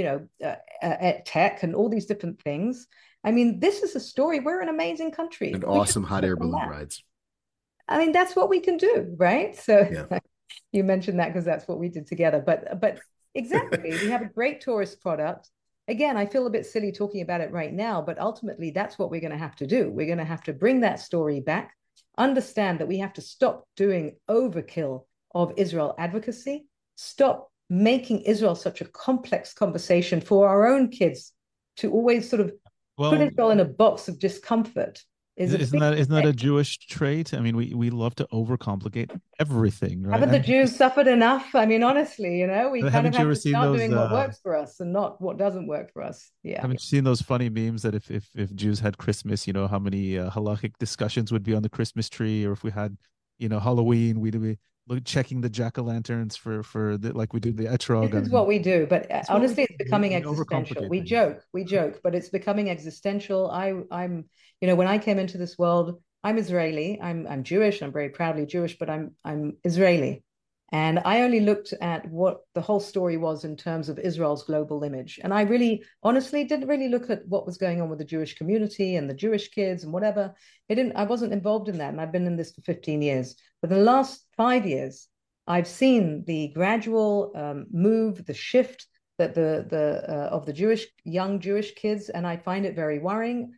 tech and all these different things. I mean, this is a story. We're an amazing country. And awesome hot air balloon rides. I mean, that's what we can do, right? So yeah. You mentioned that because that's what we did together. But exactly, we have a great tourist product. Again, I feel a bit silly talking about it right now, but ultimately that's what we're going to have to do. We're going to have to bring that story back, understand that we have to stop doing overkill of Israel advocacy, stop making Israel such a complex conversation for our own kids to always sort of put Israel in a box of discomfort. Isn't that a Jewish trait? I mean, we love to overcomplicate everything, right? Haven't the Jews suffered enough? I mean, honestly, we kind of have to start doing what works for us and not what doesn't work for us. Yeah. Haven't you seen those funny memes that if Jews had Christmas, how many halachic discussions would be on the Christmas tree, or if we had, Halloween, we'd be checking the jack-o'-lanterns for like we do the etrog. This is what we do, but honestly, it's becoming existential. We joke, but it's becoming existential. I'm when I came into this world, I'm Israeli. I'm Jewish. I'm very proudly Jewish, but I'm Israeli. And I only looked at what the whole story was in terms of Israel's global image. And I really, honestly, didn't really look at what was going on with the Jewish community and the Jewish kids and whatever. I wasn't involved in that. And I've been in this for 15 years. But in the last 5 years, I've seen the gradual move, the shift that of the young Jewish kids, and I find it very worrying.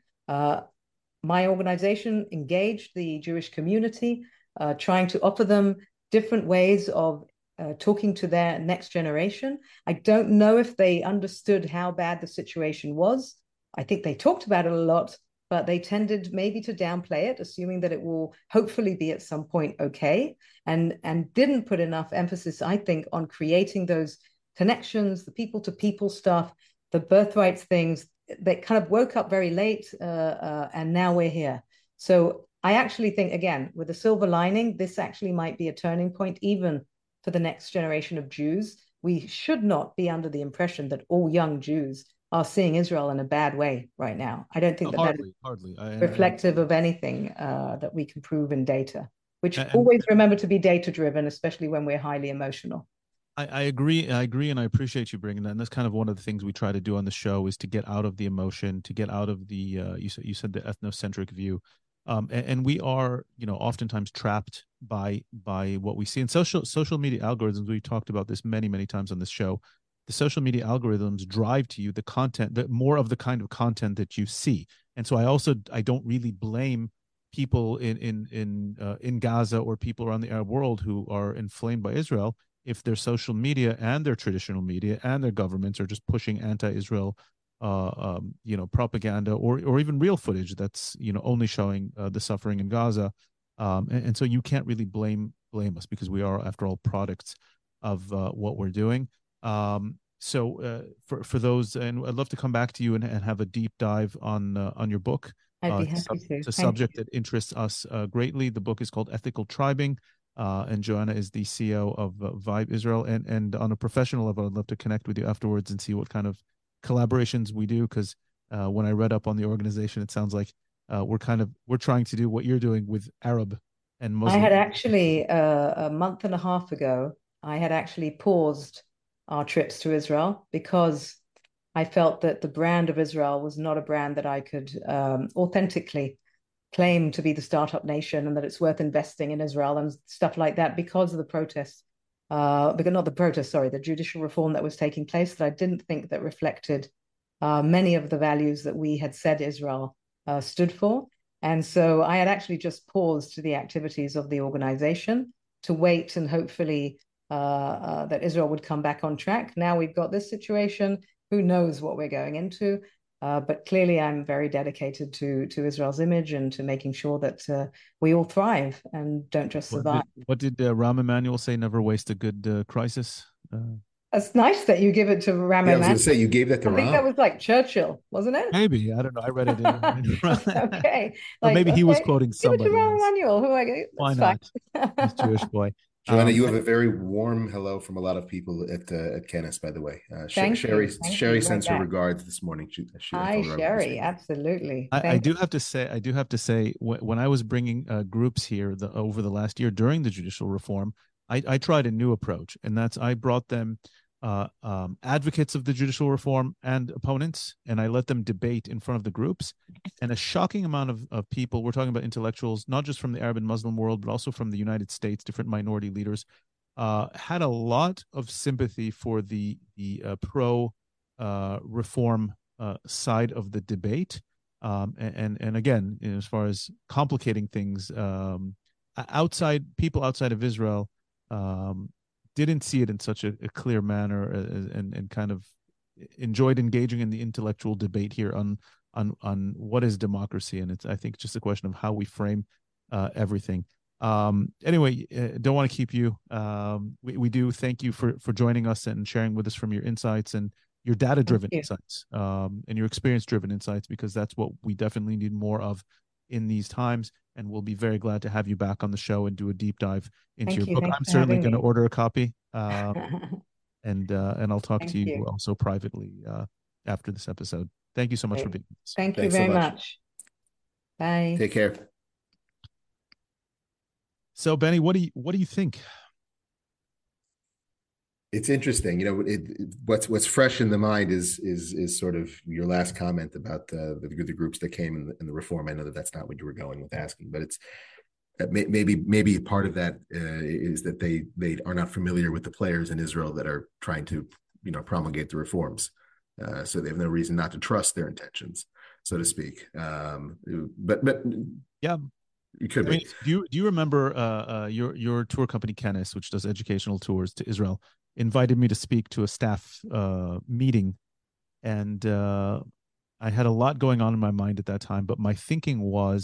My organization engaged the Jewish community, trying to offer them different ways of talking to their next generation. I don't know if they understood how bad the situation was. I think they talked about it a lot, but they tended maybe to downplay it, assuming that it will hopefully be at some point okay, and didn't put enough emphasis, I think, on creating those connections, the people-to-people stuff, the birthrights things. They kind of woke up very late, and now we're here. So I actually think, again, with a silver lining, this actually might be a turning point even for the next generation of Jews. We should not be under the impression that all young Jews are seeing Israel in a bad way right now. I don't think that is reflective of anything that we can prove in data, which always remember to be data-driven, especially when we're highly emotional. I agree, and I appreciate you bringing that. And that's kind of one of the things we try to do on the show is to get out of the emotion, to get out of the, you said the ethnocentric view. And we are, oftentimes trapped by what we see in social media algorithms. We've talked about this many, many times on this show. The social media algorithms drive to you the content, more of the kind of content that you see. And so I don't really blame people in Gaza or people around the Arab world who are inflamed by Israel if their social media and their traditional media and their governments are just pushing anti-Israel propaganda or even real footage that's only showing the suffering in Gaza, and so you can't really blame us because we are, after all, products of what we're doing. So for those, and I'd love to come back to you and have a deep dive on your book. I'd be happy to. It's a subject that interests us greatly. The book is called Ethical Tribing, and Joanna is the CEO of Vibe Israel. And on a professional level, I'd love to connect with you afterwards and see what kind of collaborations we do, because when I read up on the organization, it sounds like we're trying to do what you're doing with Arab and Muslim. I had actually a month and a half ago, I had actually paused our trips to Israel because I felt that the brand of Israel was not a brand that I could authentically claim to be the startup nation, and that it's worth investing in Israel and stuff like that because of the protests. Because not the protests, sorry, the judicial reform that was taking place, that I didn't think that reflected many of the values that we had said Israel stood for. And so I had actually just paused the activities of the organization to wait and hopefully that Israel would come back on track. Now we've got this situation. Who knows what we're going into? But clearly, I'm very dedicated to Israel's image and to making sure that we all thrive and don't just survive. What did Rahm Emanuel say? Never waste a good crisis. It's nice that you give it to Rahm Yeah, I was going Emanuel. to say you gave that to I think that Ram. was like Churchill, wasn't it? Maybe, I don't know. I read it Okay, or like maybe he was okay, quoting give it to somebody Rahm else. Emanuel. Who I Why that's not? He's fine. Jewish boy. Joanna, you have a very warm hello from a lot of people at Kenneth, by the way. Thank you, thank Sherry you. Right sends her back. regards this morning. I Hi, told her I would be Sherry. saying that. Absolutely. I Thank do have to say, when I was bringing groups here over the last year during the judicial reform, I tried a new approach, and that's I brought them advocates of the judicial reform and opponents, and I let them debate in front of the groups. And a shocking amount of people, we're talking about intellectuals, not just from the Arab and Muslim world, but also from the United States, different minority leaders, had a lot of sympathy for the pro reform side of the debate. And again, as far as complicating things, people outside of Israel didn't see it in such a clear manner, and kind of enjoyed engaging in the intellectual debate here on what is democracy. And it's, I think, just a question of how we frame everything. Anyway, don't want to keep you. We do thank you for joining us and sharing with us from your insights and your data-driven you. insights, and your experience-driven insights, because that's what we definitely need more of in these times. And we'll be very glad to have you back on the show and do a deep dive into your book. Thank I'm you for certainly having going to me. order a copy, and I'll talk to Thank you you. also privately after this episode. Thank you so much for Great. being with us. Thank you Thanks so very much. much. Bye. Take care. So, Benny, what do you think? It's interesting, what's fresh in the mind is sort of your last comment about the groups that came in the reform. I know that's not what you were going with asking, but it's maybe part of that is that they are not familiar with the players in Israel that are trying to promulgate the reforms, so they have no reason not to trust their intentions, so to speak. But Yeah. it could be. Do you remember your tour company Kenes, which does educational tours to Israel, invited me to speak to a staff meeting, and I had a lot going on in my mind at that time. But my thinking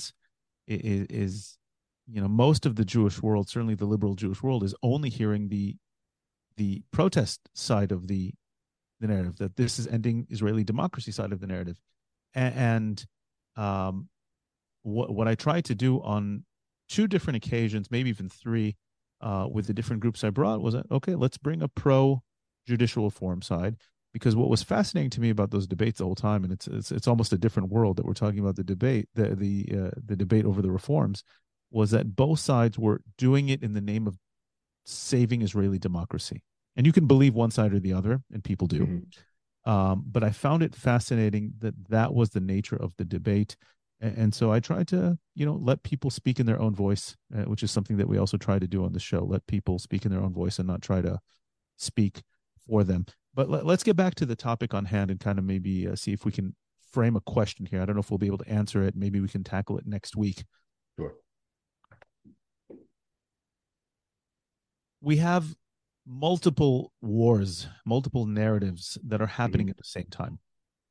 is most of the Jewish world, certainly the liberal Jewish world, is only hearing the protest side of the narrative, that this is ending Israeli democracy side of the narrative, and what I tried to do on 2 different occasions, maybe even 3, with the different groups I brought, was that, okay, let's bring a pro judicial reform side, because what was fascinating to me about those debates the whole time, and it's almost a different world that we're talking about, the debate over the reforms, was that both sides were doing it in the name of saving Israeli democracy. And you can believe one side or the other, and people do. Mm-hmm. But I found it fascinating that was the nature of the debate. And so I tried to, let people speak in their own voice, which is something that we also try to do on the show. Let people speak in their own voice and not try to speak for them. But let's get back to the topic on hand and kind of maybe see if we can frame a question here. I don't know if we'll be able to answer it. Maybe we can tackle it next week. Sure. We have multiple wars, multiple narratives that are happening at the same time.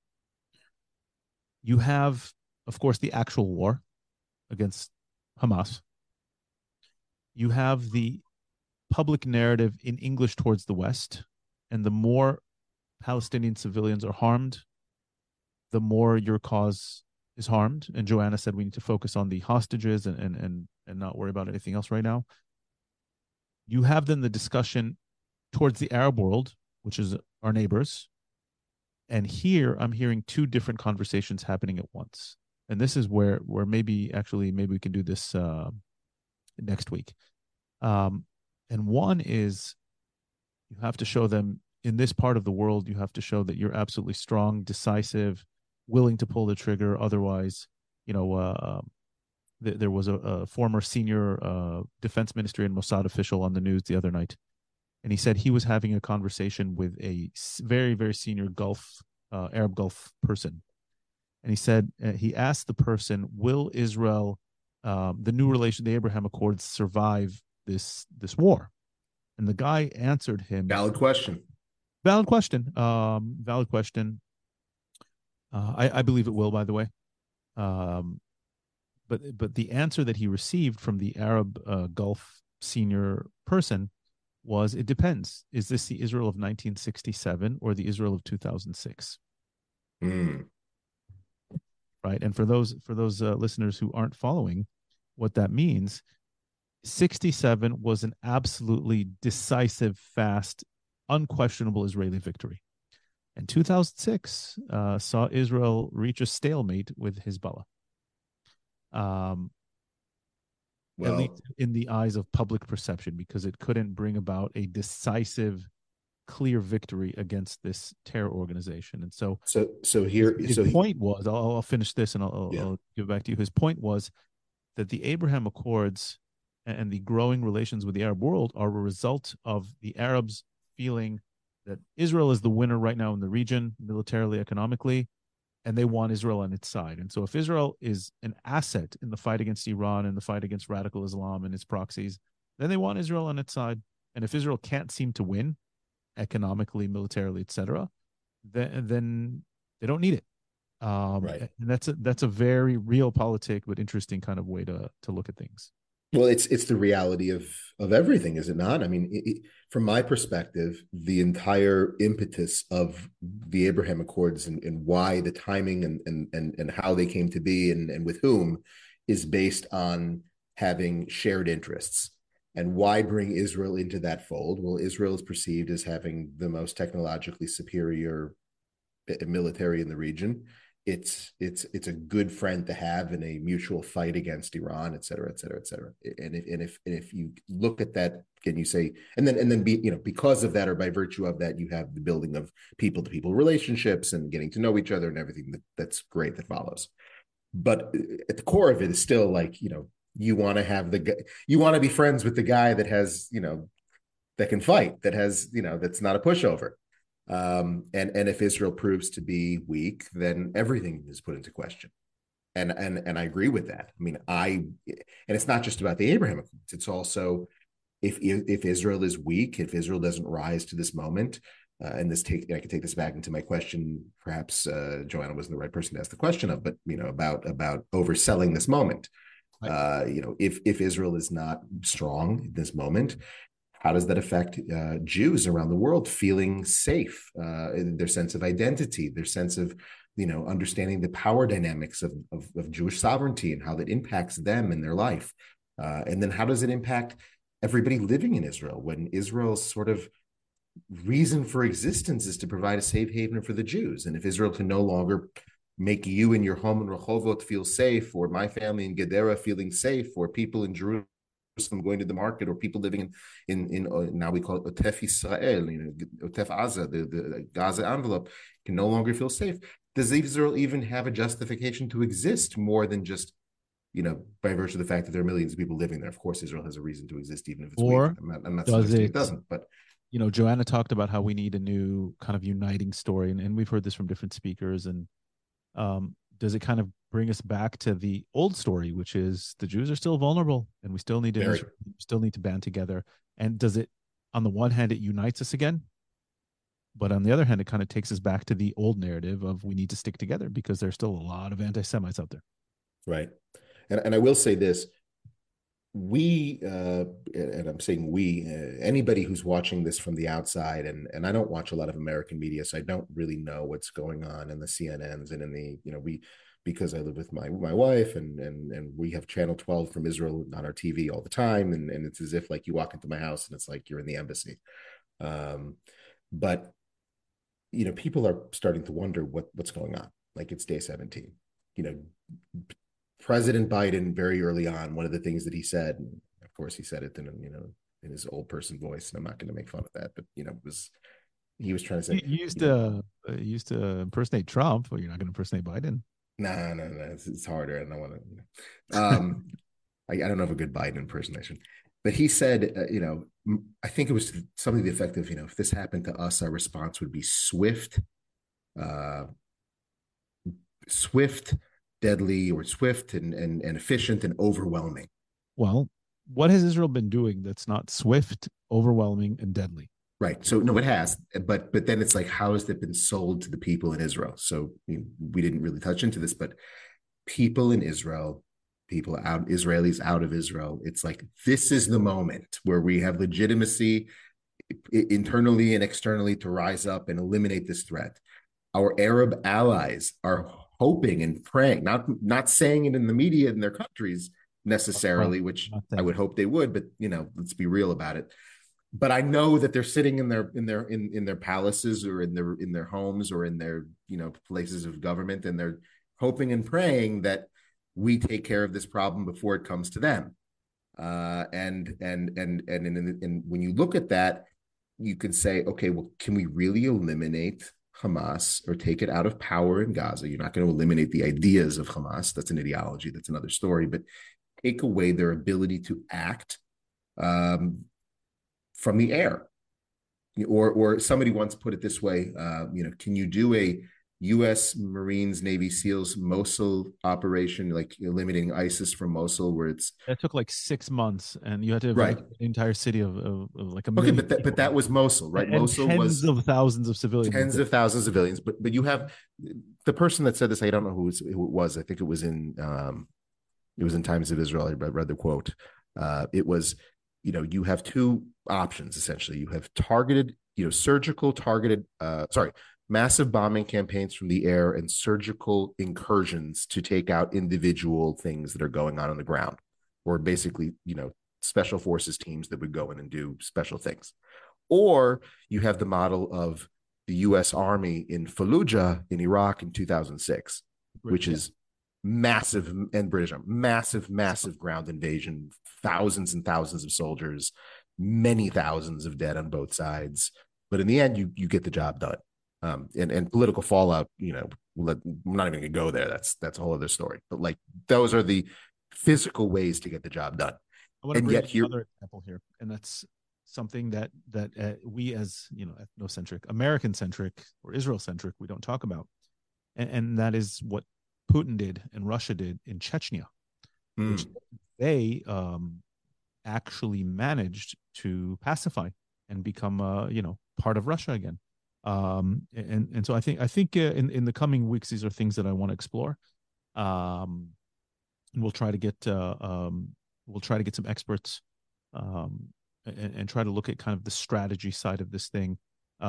You have, of course, the actual war against Hamas. You have the public narrative in English towards the West, and the more Palestinian civilians are harmed, the more your cause is harmed. And Joanna said we need to focus on the hostages and not worry about anything else right now. You have then the discussion towards the Arab world, which is our neighbors. And here I'm hearing 2 different conversations happening at once. And this is where maybe we can do this next week. And one is, you have to show them in this part of the world, you have to show that you're absolutely strong, decisive, willing to pull the trigger. Otherwise, there was a former senior defense ministry and Mossad official on the news the other night, and he said he was having a conversation with a very, very senior Arab Gulf person, and he said he asked the person, "Will Israel, the new relation, the Abraham Accords, survive this war?" And the guy answered him, Valid question. Valid question. Valid question. I believe it will, by the way. But the answer that he received from the Arab Gulf senior person was, it depends. Is this the Israel of 1967 or the Israel of 2006? Right. And for those listeners who aren't following what that means, 67 was an absolutely decisive, fast, unquestionable Israeli victory. And 2006 saw Israel reach a stalemate with Hezbollah. At least in the eyes of public perception, because it couldn't bring about a decisive, clear victory against this terror organization. And so his point was, I'll finish this and I'll give it back to you. His point was that the Abraham Accords and the growing relations with the Arab world are a result of the Arabs feeling that Israel is the winner right now in the region, militarily, economically, and they want Israel on its side. And so if Israel is an asset in the fight against Iran and the fight against radical Islam and its proxies, then they want Israel on its side. And if Israel can't seem to win economically, militarily, etc., then they don't need it. Right. And that's a very realpolitik but interesting kind of way to look at things. Well, it's the reality of everything, is it not? I mean, from my perspective, the entire impetus of the Abraham Accords and why the timing and how they came to be and with whom is based on having shared interests. And why bring Israel into that fold? Well, Israel is perceived as having the most technologically superior military in the region. It's a good friend to have in a mutual fight against Iran, et cetera, et cetera, et cetera. And if you look at that, can you say, and then because of that, or by virtue of that, you have the building of people to people relationships and getting to know each other and everything that's great that follows. But at the core of it is still like, you want to have you want to be friends with the guy that has, that can fight, that has, that's not a pushover. And if Israel proves to be weak, then everything is put into question. And I agree with that. I mean, and it's not just about the Abraham Accords. It's also if Israel is weak, if Israel doesn't rise to this moment, and I could take this back into my question. Perhaps Joanna wasn't the right person to ask the question of, but about overselling this moment. Right. If Israel is not strong in this moment, how does that affect Jews around the world feeling safe, their sense of identity, their sense of, understanding the power dynamics of Jewish sovereignty and how that impacts them in their life? And then how does it impact everybody living in Israel when Israel's sort of reason for existence is to provide a safe haven for the Jews? And if Israel can no longer make you and your home in Rehovot feel safe, or my family in Gedera feeling safe, or people in Jerusalem going to the market, or people living in now we call it Otef Israel, Otef Gaza, the Gaza envelope, can no longer feel safe. Does Israel even have a justification to exist more than just, by virtue of the fact that there are millions of people living there? Of course, Israel has a reason to exist, even if it's weak. I'm not suggesting it doesn't, but Joanna talked about how we need a new kind of uniting story, and we've heard this from different speakers. And does it kind of bring us back to the old story, which is the Jews are still vulnerable and we still need to band together? And does it, on the one hand, it unites us again, but on the other hand, it kind of takes us back to the old narrative of we need to stick together because there's still a lot of anti-Semites out there. Right. And I will say this, and I'm saying anybody who's watching this from the outside, and I don't watch a lot of American media, so I don't really know what's going on in the CNNs and in the, because I live with my wife and we have Channel 12 from Israel on our TV all the time. And it's as if like you walk into my house and it's like you're in the embassy. But, people are starting to wonder what's going on. Like it's day 17, President Biden, very early on, one of the things that he said, and of course he said it in his old person voice, and I'm not going to make fun of that, but it was he was trying to You, say, you used you know, to you used to impersonate Trump, but you're not going to impersonate Biden. no, it's harder. And I want to, I don't know of a good Biden impersonation, but he said, I think it was something to the effect of, if this happened to us, our response would be uh, swift, deadly, or swift and efficient and overwhelming. Well, what has Israel been doing that's not swift, overwhelming, and deadly? Right. So no, it has, but then it's like, how has it been sold to the people in Israel? So we didn't really touch into this, but people in Israel, Israelis out of Israel, it's like, this is the moment where we have legitimacy internally and externally to rise up and eliminate this threat. Our Arab allies are hoping and praying, not saying it in the media in their countries necessarily, which I would hope they would, but let's be real about it. But I know that they're sitting in their palaces or in their homes or in their places of government, and they're hoping and praying that we take care of this problem before it comes to them. And when you look at that, you can say, okay, well, can we really eliminate Hamas or take it out of power in Gaza? You're not going to eliminate the ideas of Hamas. That's an ideology. That's another story. But take away their ability to act from the air. Or somebody once put it this way, can you do a U.S. Marines, Navy SEALs Mosul operation, like eliminating ISIS from Mosul, where that took like 6 months, and you had to evacuate the entire city of like a million. million. Okay, but that was Mosul, right? And Mosul tens was of thousands of civilians. Tens of thousands of civilians. But you have the person that said this. I don't know who it was. I think it was in Times of Israel. I read the quote. It was, you have two options essentially. You have massive bombing campaigns from the air and surgical incursions to take out individual things that are going on the ground, or basically, special forces teams that would go in and do special things. Or you have the model of the U.S. Army in Fallujah in Iraq in 2006, which is massive, and British Army, massive ground invasion, thousands and thousands of soldiers, many thousands of dead on both sides. But in the end, you get the job done. And political fallout, I'm not even going to go there. That's a whole other story. But like, those are the physical ways to get the job done. I want to bring another example here, and that's something that we, as ethnocentric, American-centric, or Israel-centric, we don't talk about, and that is what Putin did and Russia did in Chechnya, which they actually managed to pacify and become part of Russia again. And so I think in the coming weeks, these are things that I want to explore. And we'll try to get some experts and try to look at kind of the strategy side of this thing.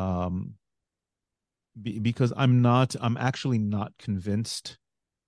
Because I'm actually not convinced.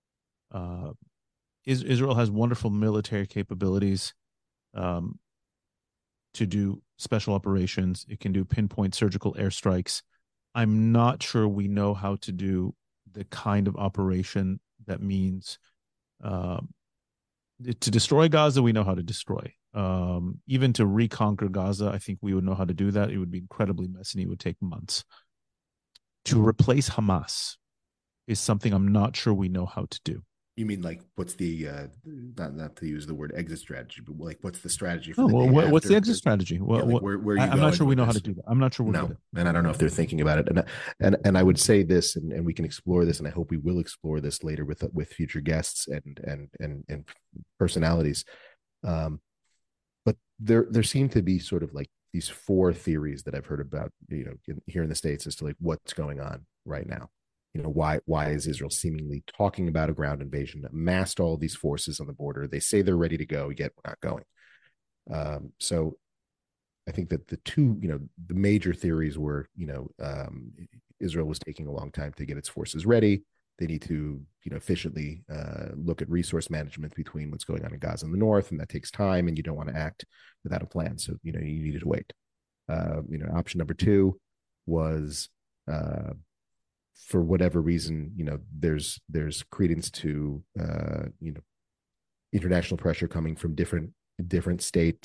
Israel has wonderful military capabilities to do special operations. It can do pinpoint surgical airstrikes. I'm not sure we know how to do the kind of operation that means to destroy Gaza. We know how to destroy. Even to reconquer Gaza, I think we would know how to do that. It would be incredibly messy, and it would take months. To replace Hamas is something I'm not sure we know how to do. You mean like, what's the not to use the word exit strategy, but like, what's the strategy for what's the exit strategy? I'm not sure we know how to do that. I'm not sure we're good. And I don't know if they're thinking about it. And I would say this, and we can explore this, and I hope we will explore this later with future guests and personalities. But there seem to be sort of like these four theories that I've heard about, here in the States, as to like what's going on right now. Why is Israel seemingly talking about a ground invasion, amassed all these forces on the border? They say they're ready to go, yet we're not going. So I think that the two, the major theories were, Israel was taking a long time to get its forces ready. They need to, efficiently look at resource management between what's going on in Gaza in the north, and that takes time, and you don't want to act without a plan. So, you needed to wait. Option number two was, for whatever reason, there's credence to, international pressure coming from different states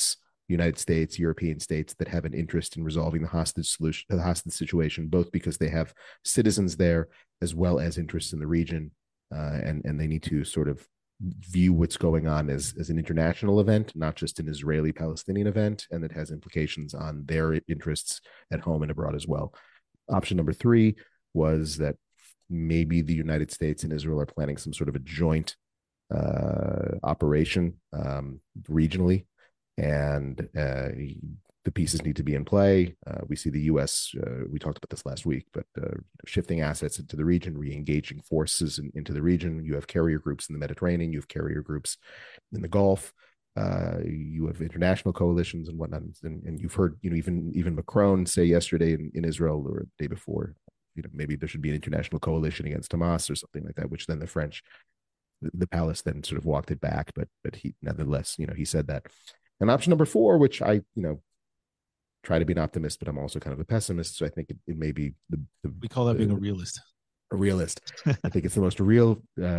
United States, European states that have an interest in resolving the hostage situation, both because they have citizens there as well as interests in the region, and they need to sort of view what's going on as an international event, not just an Israeli-Palestinian event, and that has implications on their interests at home and abroad as well. Option number three was that maybe the United States and Israel are planning some sort of a joint operation regionally, and the pieces need to be in play. We see the U.S., we talked about this last week, but shifting assets into the region, re-engaging forces into the region. You have carrier groups in the Mediterranean, you have carrier groups in the Gulf, you have international coalitions and whatnot. And you've heard, even Macron say yesterday in Israel or the day before, maybe there should be an international coalition against Hamas or something like that, which then the palace then sort of walked it back, but he nevertheless, he said that. And option number four, which I, try to be an optimist, but I'm also kind of a pessimist. So I think it may be we call that being a realist. A realist. I think it's the most real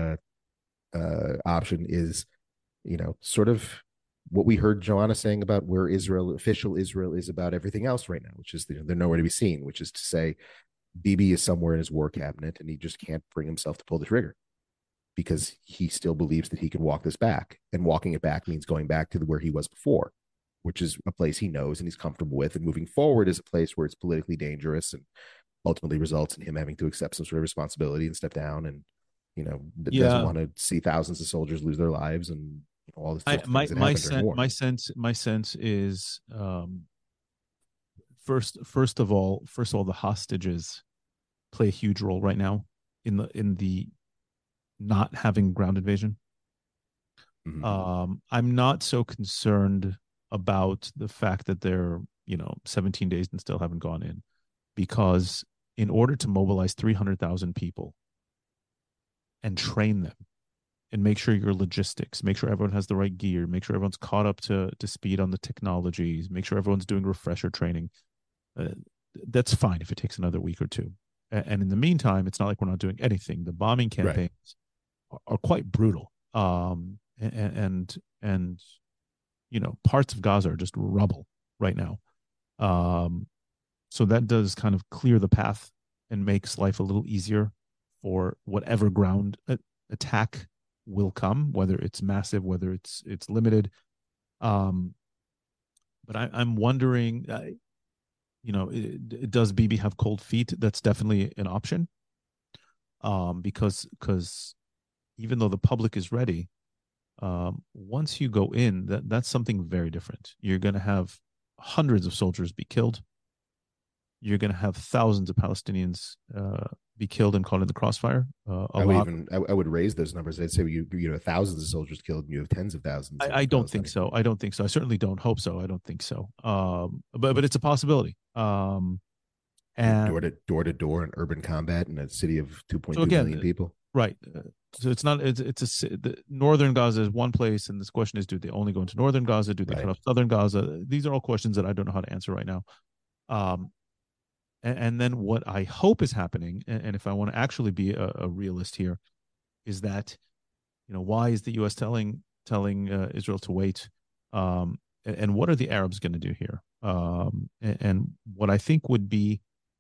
option is, sort of what we heard Joanna saying about where official Israel is about everything else right now, which is they're nowhere to be seen, which is to say Bibi is somewhere in his war cabinet and he just can't bring himself to pull the trigger because he still believes that he can walk this back. And walking it back means going back to where he was before, which is a place he knows and he's comfortable with, and moving forward is a place where it's politically dangerous and ultimately results in him having to accept some sort of responsibility and step down, and doesn't want to see thousands of soldiers lose their lives and all this. My sense is first of all, the hostages play a huge role right now in the not having ground invasion. Mm-hmm. I'm not so concerned about the fact that they're 17 days and still haven't gone in, because in order to mobilize 300,000 people and train them and make sure your logistics, make sure everyone has the right gear, make sure everyone's caught up to speed on the technologies, make sure everyone's doing refresher training, that's fine if it takes another week or two. And in the meantime, it's not like we're not doing anything. The bombing campaigns are quite brutal, and parts of Gaza are just rubble right now. So that does kind of clear the path and makes life a little easier for whatever ground attack will come, whether it's massive, whether it's limited. But I'm wondering, does Bibi have cold feet? That's definitely an option. Because even though the public is ready, once you go in, that's something very different. You're going to have hundreds of soldiers be killed. You're going to have thousands of Palestinians be killed and caught in the crossfire. I would raise those numbers. I'd say you have thousands of soldiers killed and you have tens of thousands. I don't think so. I certainly don't hope so. I don't think so. But it's a possibility. And door to door in urban combat in a city of 2.2 million people. Right. So the northern Gaza is one place, and this question is: do they only go into northern Gaza? Do they cut off southern Gaza? These are all questions that I don't know how to answer right now. And then what I hope is happening, and if I want to actually be a realist here, is that why is the U.S. telling Israel to wait? And what are the Arabs going to do here? And what I think would be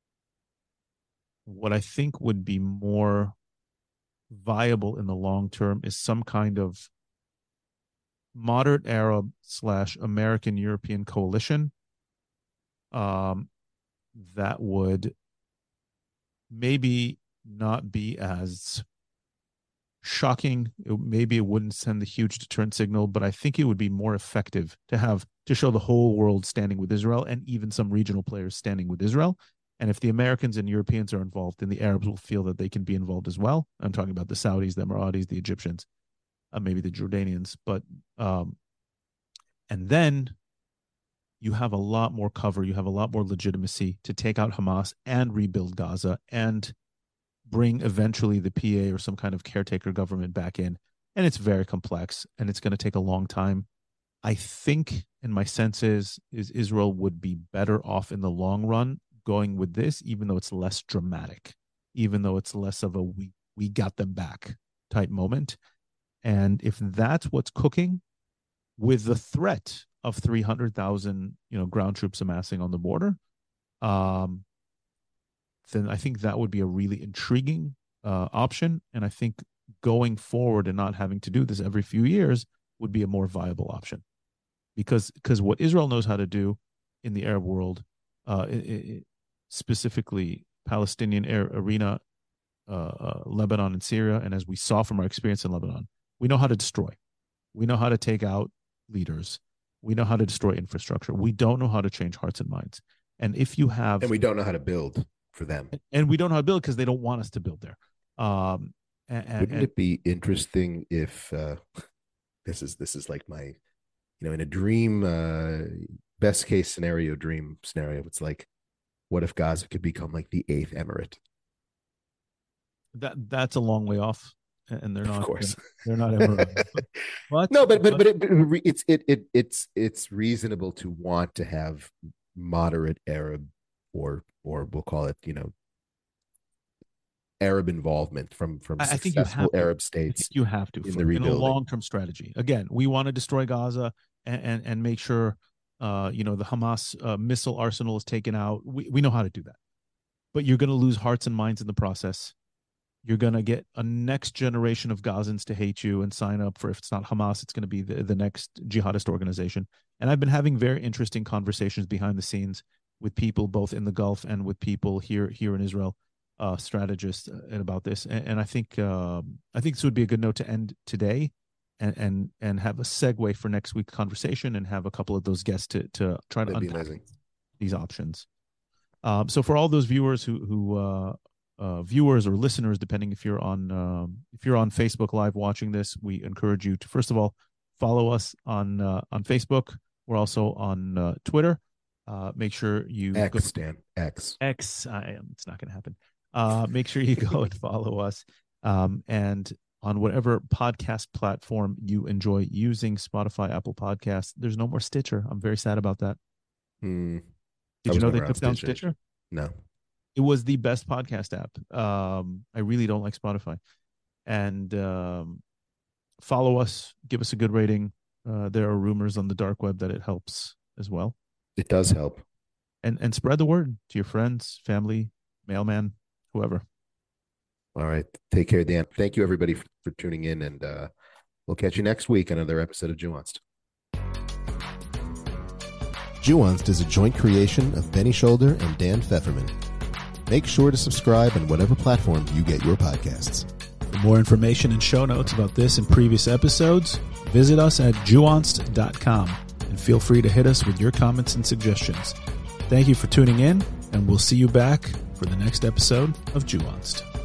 more viable in the long term is some kind of moderate Arab / American European coalition that would maybe not be as shocking. Maybe it wouldn't send the huge deterrent signal, but I think it would be more effective to show the whole world standing with Israel, and even some regional players standing with Israel. And if the Americans and Europeans are involved, then the Arabs will feel that they can be involved as well. I'm talking about the Saudis, the Emiratis, the Egyptians, maybe the Jordanians. But and then you have a lot more cover. You have a lot more legitimacy to take out Hamas and rebuild Gaza and bring eventually the PA or some kind of caretaker government back in. And it's very complex, and it's going to take a long time. I think, and my sense is Israel would be better off in the long run going with this, even though it's less dramatic, even though it's less of a we got them back type moment. And if that's what's cooking, with the threat of 300,000, ground troops amassing on the border, then I think that would be a really intriguing option. And I think going forward and not having to do this every few years would be a more viable option, because what Israel knows how to do in the Arab world, specifically Palestinian arena, Lebanon and Syria, and as we saw from our experience in Lebanon, we know how to destroy. We know how to take out leaders. We know how to destroy infrastructure. We don't know how to change hearts and minds. And if you have, and we don't know how to build for them, and we don't know how to build because they don't want us to build there. Wouldn't it be interesting if this is like my, in a dream, best case scenario, dream scenario, it's like, what if Gaza could become like the 8th emirate? That's a long way off, and they're not. Of course, they're not emirate. but it's reasonable to want to have moderate Arab, or we'll call it, Arab involvement from successful Arab states. You have to in the rebuilding. In a long-term strategy. Again, we want to destroy Gaza and make sure the Hamas missile arsenal is taken out. We know how to do that, but you're going to lose hearts and minds in the process. You're going to get a next generation of Gazans to hate you and sign up for, if it's not Hamas, it's going to be the next jihadist organization. And I've been having very interesting conversations behind the scenes with people both in the Gulf and with people here in Israel, strategists, and about this. And I think this would be a good note to end today, and have a segue for next week's conversation, and have a couple of those guests to try to unpack these options. So for all those viewers who viewers or listeners, depending if you're on Facebook Live watching this, we encourage you to, first of all, follow us on Facebook. We're also on Twitter. Make sure you X. It's not going to happen. Make sure you go and follow us, and on whatever podcast platform you enjoy using, Spotify, Apple Podcasts. There's no more Stitcher. I'm very sad about that. Did you know they took down Stitcher? No. It was the best podcast app. I really don't like Spotify. And follow us, give us a good rating. There are rumors on the dark web that it helps as well. It does help. And spread the word to your friends, family, mailman, whoever. All right. Take care, Dan. Thank you, everybody, for tuning in. And we'll catch you next week on another episode of Nuanced. Nuanced is a joint creation of Benny Shoulder and Dan Pfefferman. Make sure to subscribe on whatever platform you get your podcasts. For more information and show notes about this and previous episodes, visit us at nuanced.com, and feel free to hit us with your comments and suggestions. Thank you for tuning in, and we'll see you back for the next episode of Nuanced.